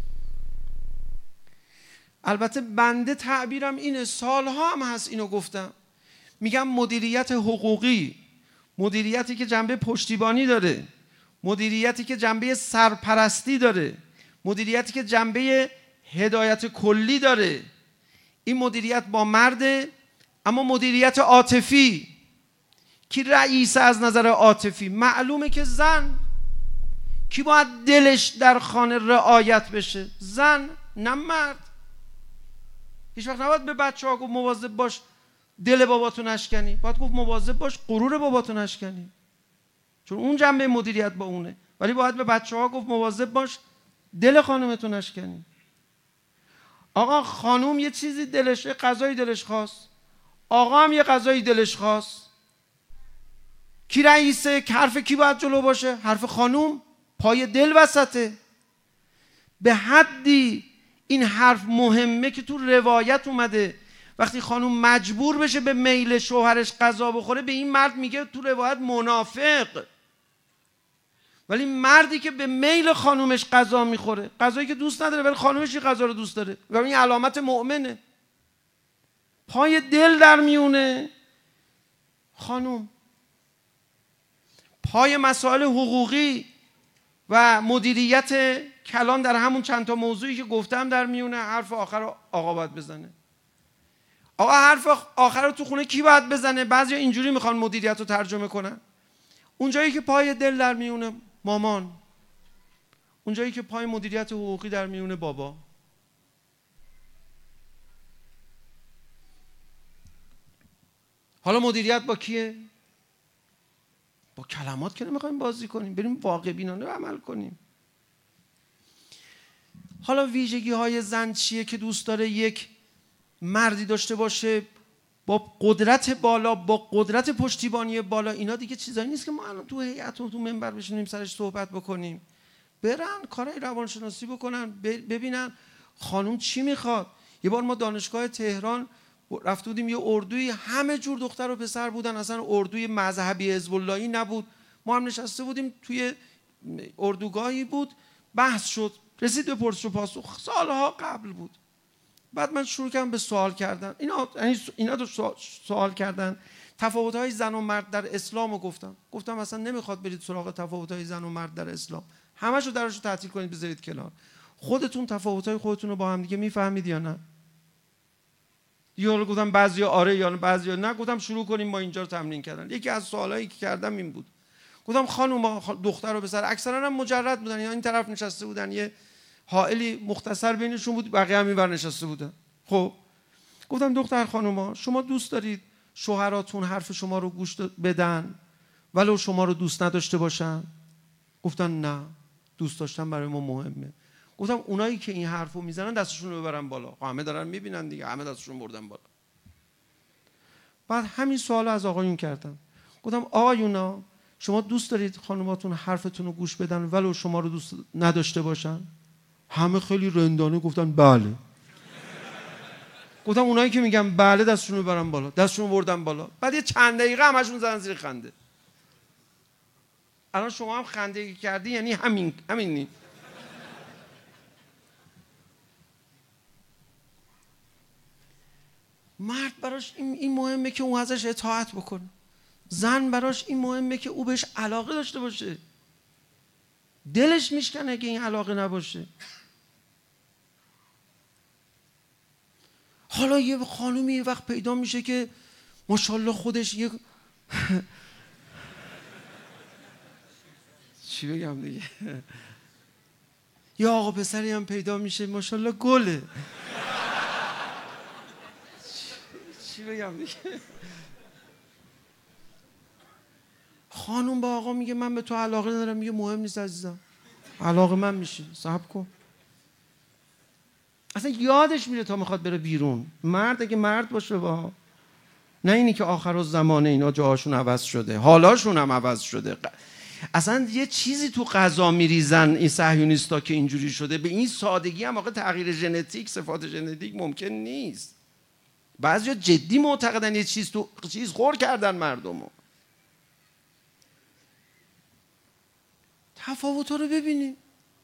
البته بنده تعبیرم اینه، سالها هم هست اینو گفتم، میگم مدیریت حقوقی، مدیریتی که جنبه پشتیبانی داره، مدیریتی که جنبه سرپرستی داره، مدیریتی که جنبه هدایت کلی داره، این مدیریت با مرده. اما مدیریت عاطفی، کی رئیس از نظر عاطفی؟ معلومه که زن. کی باید دلش در خانه رعایت بشه؟ زن، نه مرد. هیچ وقت نباید به بچه ها گفت مواظب باش دل باباتو نشکنی، باید گفت مواظب باش غرور باباتو نشکنی، چون اون جنبه مدیریت با اونه. ولی باید به بچه ها گفت مواظب باش دل خانومتو نشکنی. آقا خانوم یه چیزی دلش، یه غذایی دلش خواست، آقا هم یه غذایی دلش خواست، کی رئیسه؟ حرف کی باید جلو باشه؟ حرف خانوم. پای دل وسطه. به حدی این حرف مهمه که تو روایت اومده وقتی خانوم مجبور بشه به میل شوهرش غذا بخوره، به این مرد میگه تو روایت منافق. ولی مردی که به میل خانومش غذا میخوره، غذایی که دوست نداره ولی خانومش این غذا رو دوست داره، و این علامت مؤمنه. پای دل در میونه خانوم. پای مسائل حقوقی و مدیریت کلان در همون چند تا موضوعی که گفتم در میونه. حرف آخر رو آقا باید بزنه. آقا حرف آخر رو تو خونه کی باید بزنه؟ بعضیا اینجوری میخوان مدیریت رو ترجمه کنن. اونجایی که پای دل در میونه مامان، اونجایی که پای مدیریت حقوقی در میونه بابا. حالا مدیریت با کیه؟ با کلمات که نمیخوایم بازی کنیم، بریم واقع بینانه عمل کنیم. حالا ویژگی های زن چیه که دوست داره یک مردی داشته باشه با قدرت بالا، با قدرت پشتیبانی بالا؟ اینا دیگه چیزایی نیست که ما الان تو هیئت و تو منبر بشینیم سرش صحبت بکنیم. برن کارهای روانشناسی بکنن، ببینن خانوم چی میخواد. یه بار ما دانشگاه تهران رفته بودیم، یه اردوی همه جور دختر و پسر بودن، اصلا اردوی مذهبی حزب اللهی نبود. ما هم نشسته بودیم توی اردوگاهی بود، بحث شد، رسید به پرسش و پاسخ، سالها قبل بود. بعد من شروع کردم به سوال کردن. اینا اینا دو سوال کردن تفاوت‌های زن و مرد در اسلام رو گفتم. گفتم اصلا نمیخواد برید سراغ تفاوت‌های زن و مرد در اسلام، همه‌شو درشو تعطیل کنید بذارید کنار. خودتون تفاوت‌های خودتون رو با هم دیگه میفهمید یا نه؟ یا گفتم بعضیا آره یا بعضیا نه. گفتم شروع کنیم ما اینجا رو تمرین کردن. یکی از سوالایی که کردم این بود، گفتم خانم دختر و پسر اکثرا هم مجرد بودن، یا این طرف نشسته بودن، یه حائلی مختصر بینشون بود، بقیه هم اینور نشسته بودن. خب گفتم دختر خانوما، شما دوست دارید شوهراتون حرف شما رو گوش بدن، ولو شما رو دوست نداشته باشن؟ گفتن نه، دوست داشتن برای ما مهمه. گفتم اونایی که این حرفو میزنن دستشون رو ببرن بالا. همه دارن میبینن دیگه، همه دستشون بردن بالا. بعد همین سوالو از آقایون کردم. گفتم آقایونا شما دوست دارید خانوماتون حرفتون رو گوش بدن ولو شما رو دوست نداشته باشن؟ همه خیلی رندانه گفتن بله. گفتم اونایی که میگن بله دستشون رو ببرن بالا. دستشون بردن بالا. بعد یه چند دقیقه همشون زدن زیر خنده. الان شما هم خنده کردی یعنی همین همینی. مرد براش این, این مهمه که اون ازش اطاعت بکنه. زن براش این مهمه که او بهش علاقه داشته باشه. دلش میشکنه که این علاقه نباشه. حالا یه خانومی یه وقت پیدا میشه که ماشاءالله خودش یه چی بگم دیگه، یا آقا پسری هم پیدا میشه ماشاءالله گله. چی بگم دیگه. خانوم با آقا میگه من به تو علاقه ندارم، میگه مهم نیست عزیزم، علاقه من میشی، صبر کن. اصلا یادش میره تا میخواد بره بیرون. مرد اگه مرد باشه با نه اینی که آخر الزمانه اینا جاهاشون عوض شده، حالاشون هم عوض شده. اصلا یه چیزی تو غذا میریزن این صهیونیستا که اینجوری شده. به این سادگی هم آقا تغییر ژنتیک، صفات ژنتیک ممکن نیست. بعضیا جدی معتقدن یه چیز تو چیز خور کردن مردمو. تفاوت‌ها رو ببینیم.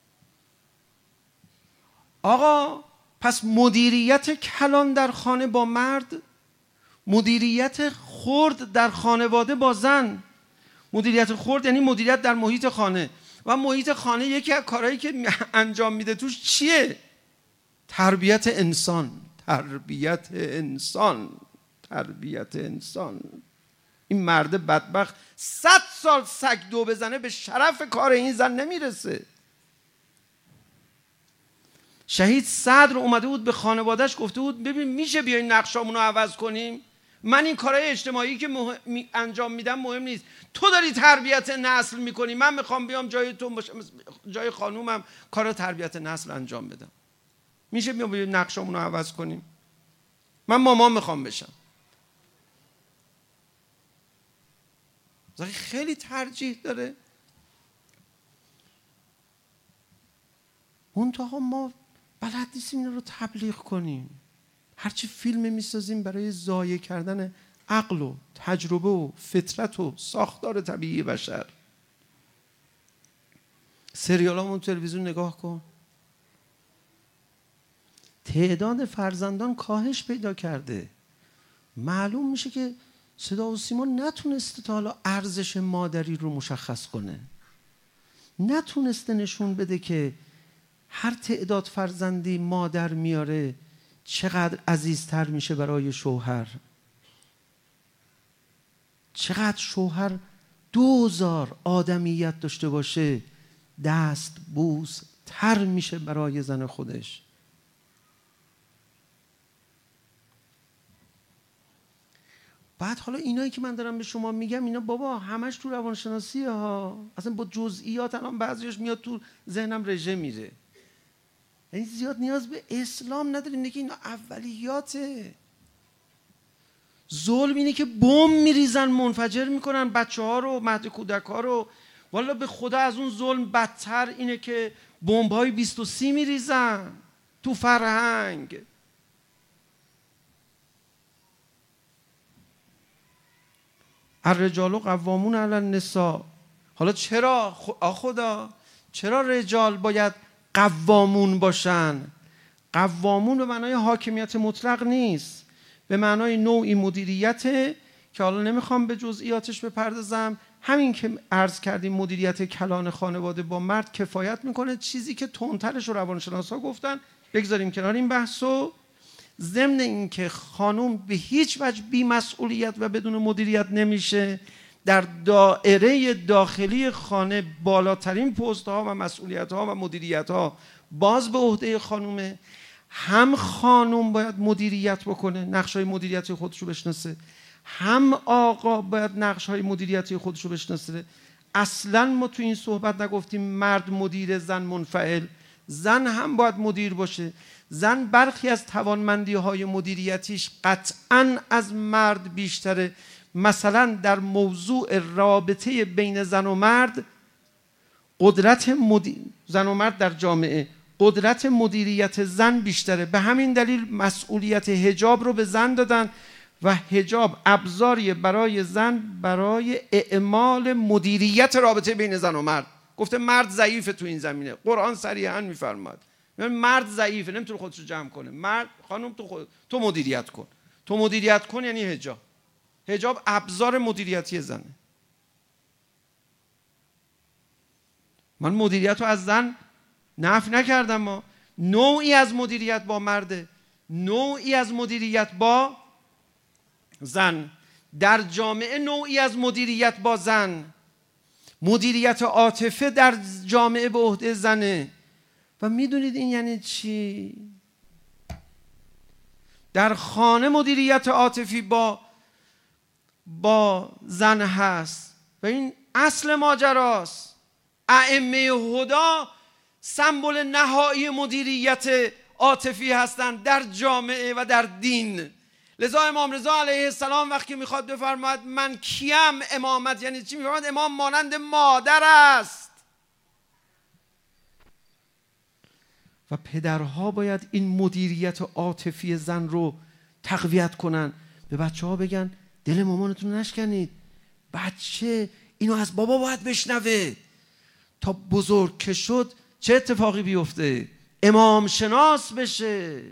آقا پس مدیریت کلان در خانه با مرد، مدیریت خرد در خانواده با زن. مدیریت خرد یعنی مدیریت در محیط خانه. و محیط خانه یکی از کارهایی که انجام میده توش چیه؟ تربیت انسان. تربیت انسان. تربیت انسان. این مرد بدبخت صد سال سگ دو بزنه به شرف کار این زن نمیرسه. شهید صدر اومده بود به خانوادهش گفته بود ببین میشه بیاین نقشامون رو عوض کنیم؟ من این کارهای اجتماعی که مهم... انجام میدم مهم نیست. تو داری تربیت نسل میکنی، من میخوام بیام جای تو باشم، جای خانومم کار تربیت نسل انجام بدم. میشه بیام بیاین نقشامون رو عوض کنیم؟ من مامان میخوام بشم. خیلی ترجیح داره. منتها ما بلد نیستیم این رو تبلیغ کنیم. هرچی فیلم میسازیم برای ضایع کردن عقل و تجربه و فطرت و ساختار طبیعی بشر. سریالامون تلویزیون نگاه کن، تعداد فرزندان کاهش پیدا کرده. معلوم میشه که صدا و سیما نتونسته تا حالا ارزش مادری رو مشخص کنه. نتونسته نشون بده که هر تعداد فرزندی مادر میاره چقدر عزیزتر میشه برای شوهر. چقدر شوهر دوزار آدمیت داشته باشه دست بوس تر میشه برای زن خودش. بعد حالا اینایی که من دارم به شما میگم اینا بابا همش تو روانشناسی ها، اصلا با جزئیات الان بعضیش میاد تو ذهنم رژه میره. یعنی زیاد نیاز به اسلام نداریم دیگه، اینا اولیاته. ظلم اینه که بم میریزن منفجر میکنن بچه ها رو، مهد کودک ها رو. والا به خدا از اون ظلم بدتر اینه که بمب های بیست و سی میریزن تو فرهنگ. الرجال قوامون علی النساء. حالا چرا خدا چرا رجال باید قوامون باشن؟ قوامون به معنای حاکمیت مطلق نیست، به معنای نوعی مدیریته که حالا نمیخوام به جزئیاتش بپردازم. همین که عرض کردیم مدیریت کلان خانواده با مرد کفایت میکنه. چیزی که تندترش رو روانشناسا گفتن بگذاریم کنار این بحثو. ضمن این که خانوم به هیچ وجه بی مسئولیت و بدون مدیریت نمیشه. در دایره داخلی خانه بالاترین پست ها و مسئولیت ها و مدیریت ها باز به عهده خانومه. هم خانوم باید مدیریت بکنه، نقشای مدیریتی خودشو بشناسه، هم آقا باید نقش‌های مدیریتی خودش رو بشناسه. اصلا ما تو این صحبت نگفتیم مرد مدیر زن منفعل. زن هم باید مدیر باشه. زن برخی از توانمندی‌های مدیریتیش قطعاً از مرد بیشتره. مثلا در موضوع رابطه بین زن و مرد، قدرت مدیر... زن و مرد در جامعه، قدرت مدیریت زن بیشتره. به همین دلیل مسئولیت حجاب رو به زن دادن و حجاب ابزاری برای زن برای اعمال مدیریت رابطه بین زن و مرد. گفته مرد ضعیفه تو این زمینه. قرآن صریحاً میفرماد مرد ضعیفه، نمیتونه خودش رو جمع کنه. مرد خانم تو خود تو مدیریت کن. تو مدیریت کن یعنی حجاب. حجاب ابزار مدیریتی زنه. من مدیریت رو از زن نفی نکردم، ما نوعی از مدیریت با مرده، نوعی از مدیریت با زن. در جامعه نوعی از مدیریت با زن، مدیریت عاطفه در جامعه به عهده زنه. و میدونید این یعنی چی؟ در خانه مدیریت عاطفی با با زن هست و این اصل ماجراست. ائمه هدا سمبل نهایی مدیریت عاطفی هستند در جامعه و در دین. لذا امام رضا علیه السلام وقتی میخواد بفرماید من کیم امامت یعنی چی، میفرماید امام مانند مادر است. و پدرها باید این مدیریت عاطفی زن رو تقویت کنن. به بچه ها بگن دل مامانتون نشکنید، بچه اینو از بابا باید بشنوه تا بزرگ که شد چه اتفاقی بیفته، امام شناس بشه.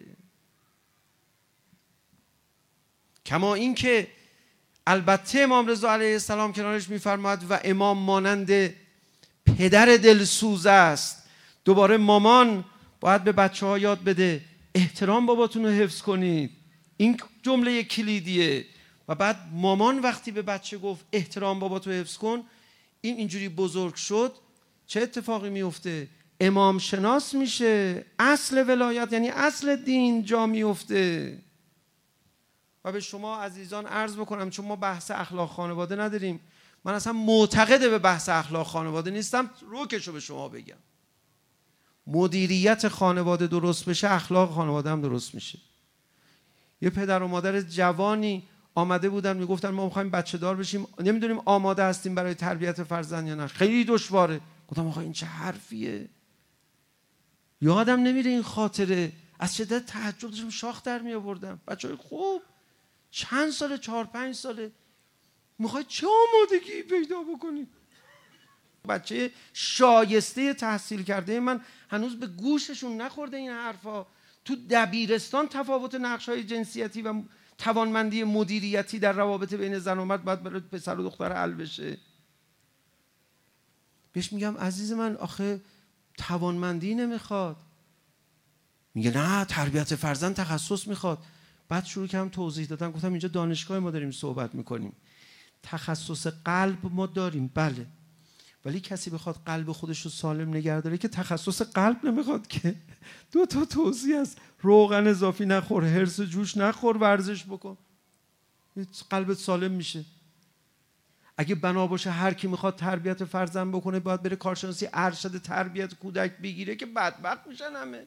کما این که البته امام رضا علیه السلام کنارش میفرماد و امام مانند پدر دلسوز است. دوباره مامان باید به بچه ها یاد بده احترام باباتون رو حفظ کنید. این جمله کلیدیه. و بعد مامان وقتی به بچه گفت احترام باباتو حفظ کن، این اینجوری بزرگ شد چه اتفاقی میفته؟ امام شناس میشه. اصل ولایت یعنی اصل دین جا میفته. و به شما عزیزان عرض بکنم، چون ما بحث اخلاق خانواده نداریم، من اصلا معتقد به بحث اخلاق خانواده نیستم، روکشو به شما بگم. مدیریت خانواده درست بشه، اخلاق خانواده هم درست میشه. یه پدر و مادر جوانی آمده بودن میگفتن ما میخوایم بچه دار بشیم، نمیدونیم آماده هستیم برای تربیت فرزند یا نه، خیلی دشواره. گفتم آقا این چه حرفیه؟ یادم نمیره این خاطره، از شدت تعجب داشتم شاخ در می آوردم. بچهای خوب چند ساله، چهار پنج ساله، میخوای چه آمادگی پیدا بکنی؟ بچه شایسته تحصیل کرده من هنوز به گوششون نخورده این حرفا. تو دبیرستان تفاوت نقش‌های جنسیتی و توانمندی مدیریتی در روابط بین زن و مرد باید برای پسر و دختر حل بشه. بهش میگم عزیز من آخه توانمندی نمیخواد. میگه نه تربیت فرزند تخصص میخواد. بعد شروع کردم توضیح دادن، گفتم اینجا دانشگاه ما داریم صحبت میکنیم، تخصص قلب ما داریم بله، ولی کسی بخواد قلب خودش رو سالم نگه داره که تخصص قلب نمیخواد که. دو تا توضیح است، روغن اضافی نخور، هرس جوش نخور، ورزش بکن، قلبت سالم میشه. اگه بنا باشه هر کی میخواد تربیت فرزند بکنه باید بره کارشناسی ارشد تربیت کودک بگیره که بدبخت میشن همه.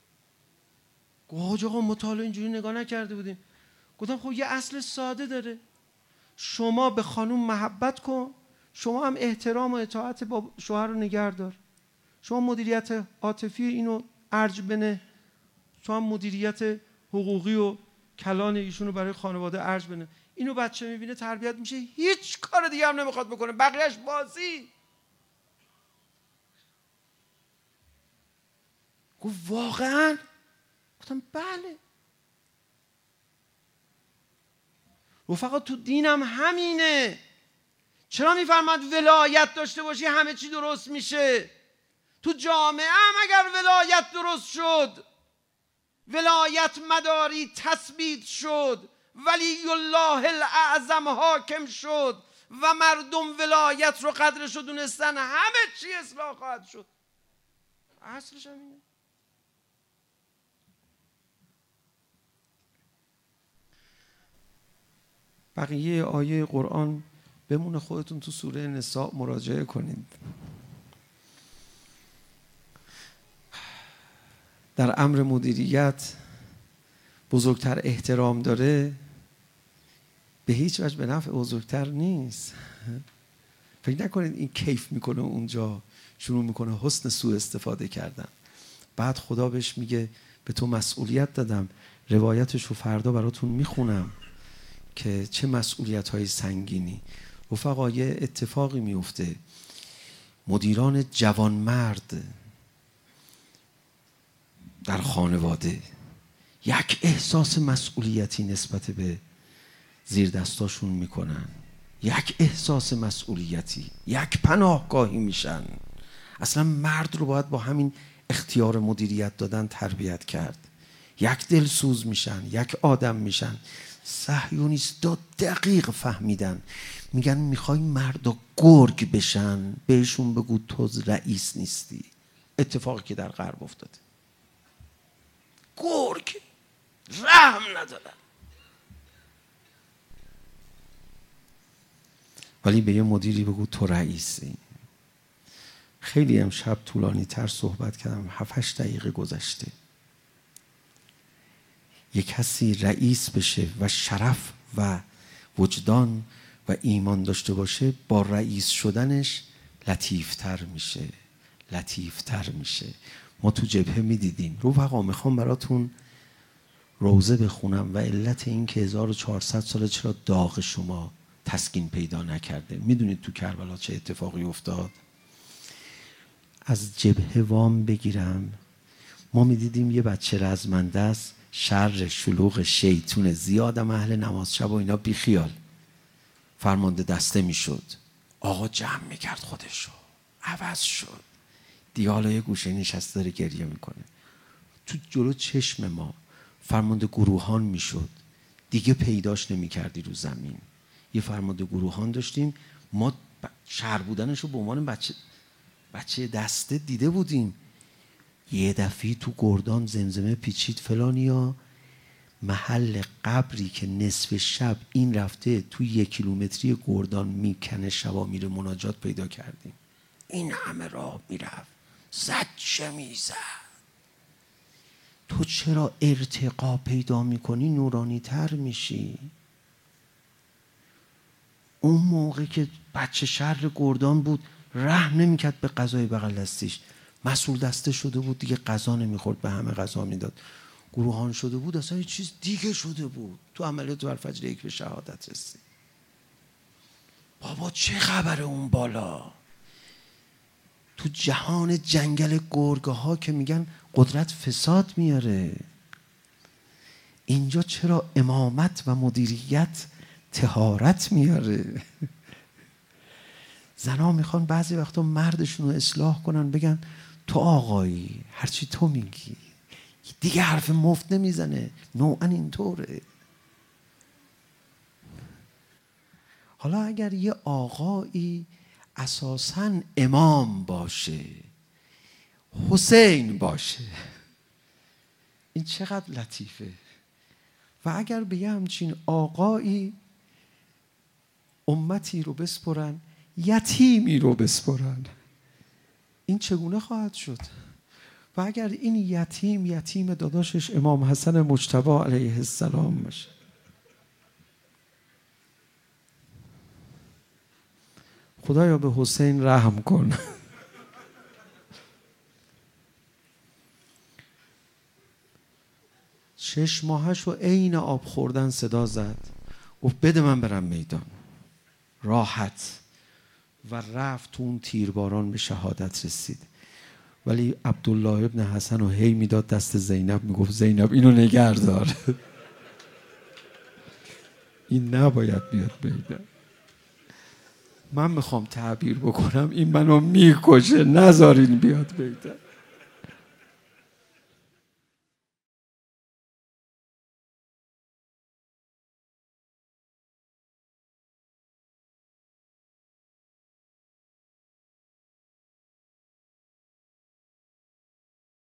گفت آقا مطالعه اینجوری نگاه نکرده بودیم. گفتم خب یه اصل ساده داره، شما به خانوم محبت کن، شما هم احترام و اطاعت با شوهر رو نگه دار، شما مدیریت عاطفی اینو ارج بنه، شما هم مدیریت حقوقی و کلان ایشونو برای خانواده ارج بنه. اینو بچه میبینه تربیت میشه، هیچ کار دیگه هم نمیخواد بکنه، بقیهش بازی. گفت واقعا؟ گفتم بله. رفقا تو دینم همینه. چرا میفرماد ولایت داشته باشی همه چی درست میشه؟ تو جامعه هم اگر ولایت درست شد، ولایت مداری تثبیت شد، ولی الله الاعظم حاکم شد و مردم ولایت رو قدرش رو دونستن، همه چی اصلاح خواهد شد. اصلش همینه. بقیه آیه قرآن بمونه، خودتون تو سوره نساء مراجعه کنید. در امر مدیریت بزرگتر احترام داره، به هیچ وجه به نفع بزرگتر نیست. فکر نکنید این کیف میکنه اونجا شروع میکنه حسن سوء استفاده کردن. بعد خدا بهش میگه به تو مسئولیت دادم، روایتش رو فردا براتون میخونم که چه مسئولیت های سنگینی. رفقا یه اتفاقی میفته، مدیران جوانمرد در خانواده یک احساس مسئولیتی نسبت به زیر دستاشون میکنن، یک احساس مسئولیتی، یک پناهگاهی میشن. اصلا مرد رو باید با همین اختیار مدیریت دادن تربیت کرد. یک دلسوز میشن، یک آدم میشن. صهیونیست‌ها دقیق فهمیدن، میگن میخوای مردا گرگ بشن، بهشون بگو تو رئیس نیستی. اتفاقی که در غرب افتاده، گرگ رحم ندارن. ولی به یه مدیری بگو تو رئیسی. خیلی امشب طولانی تر صحبت کردم، هفت هشت دقیقه گذشته. یک کسی رئیس بشه و شرف و وجدان و ایمان داشته باشه، با رئیس شدنش لطیفتر میشه، لطیفتر میشه. ما تو جبهه میدیدیم. رفقا میخوام براتون روزه بخونم و علت این که هزار و چهارصد سال چرا داغ شما تسکین پیدا نکرده. میدونید تو کربلا چه اتفاقی افتاد؟ از جبهه وام بگیرم، ما میدیدیم یه بچه رزمنده است، شر شلوغ شیطون زیادم اهل نماز شب و اینا بیخیال، فرمانده دسته میشد. آقا جمع میکرد خودشو، عوض شد. دیالای گوشه نشسته داره گریه میکنه. تو جلو چشم ما فرمانده گروهان میشد، دیگه پیداش نمیکردی رو زمین. یه فرمانده گروهان داشتیم، ما شهر بودنش رو به عنوان بچه بچه دسته دیده بودیم. یه دفعه تو گردان زمزمه پیچید فلانیا، محل قبری که نصف شب این رفته تو یک کیلومتری گردان میکنه، شبا میره مناجات پیدا کردیم. این همه راه میرفت، زجه میزد. تو چرا ارتقا پیدا میکنی نورانی تر میشی؟ اون موقع که بچه شهر گردان بود رحم نمیکرد به غذای بغل دستیش، مسئول دسته شده بود دیگه، غذا نمیخورد، به همه غذا میداد. گروهان شده بود، اصلا یه چیز دیگه شده بود. تو عملیات برفجر یک به شهادت رسید. بابا چه خبره اون بالا؟ تو جهان جنگل گرگه ها که میگن قدرت فساد میاره، اینجا چرا امامت و مدیریت طهارت میاره؟ زنها میخوان بعضی وقتا مردشون رو اصلاح کنن، بگن تو آقایی، هرچی تو میگی، دیگه حرف مفت نمیزنه. نوعا اینطوره. حالا اگر یه آقایی اساساً امام باشه، حسین باشه، این چقدر لطیفه. و اگر به یه همچین آقایی امتی رو بسپرن، یتیمی رو بسپرن، این چگونه خواهد شد؟ و اگر این یتیم یتیم داداشش امام حسن مجتبی علیه السلام باشه، خدایا به حسین رحم کن. شش ماهش و عین آب خوردن صدا زد، گفت بده من برم میدان. راحت و رفت تو اون تیرباران به شهادت رسید. ولی عبدالله ابن حسن رو هی میداد دست زینب، میگفت زینب اینو نگه دار. این نباید بیاد میدان. من میخوام تعبیر بکنم، این منو میکشه، نذارین بیاد میدان.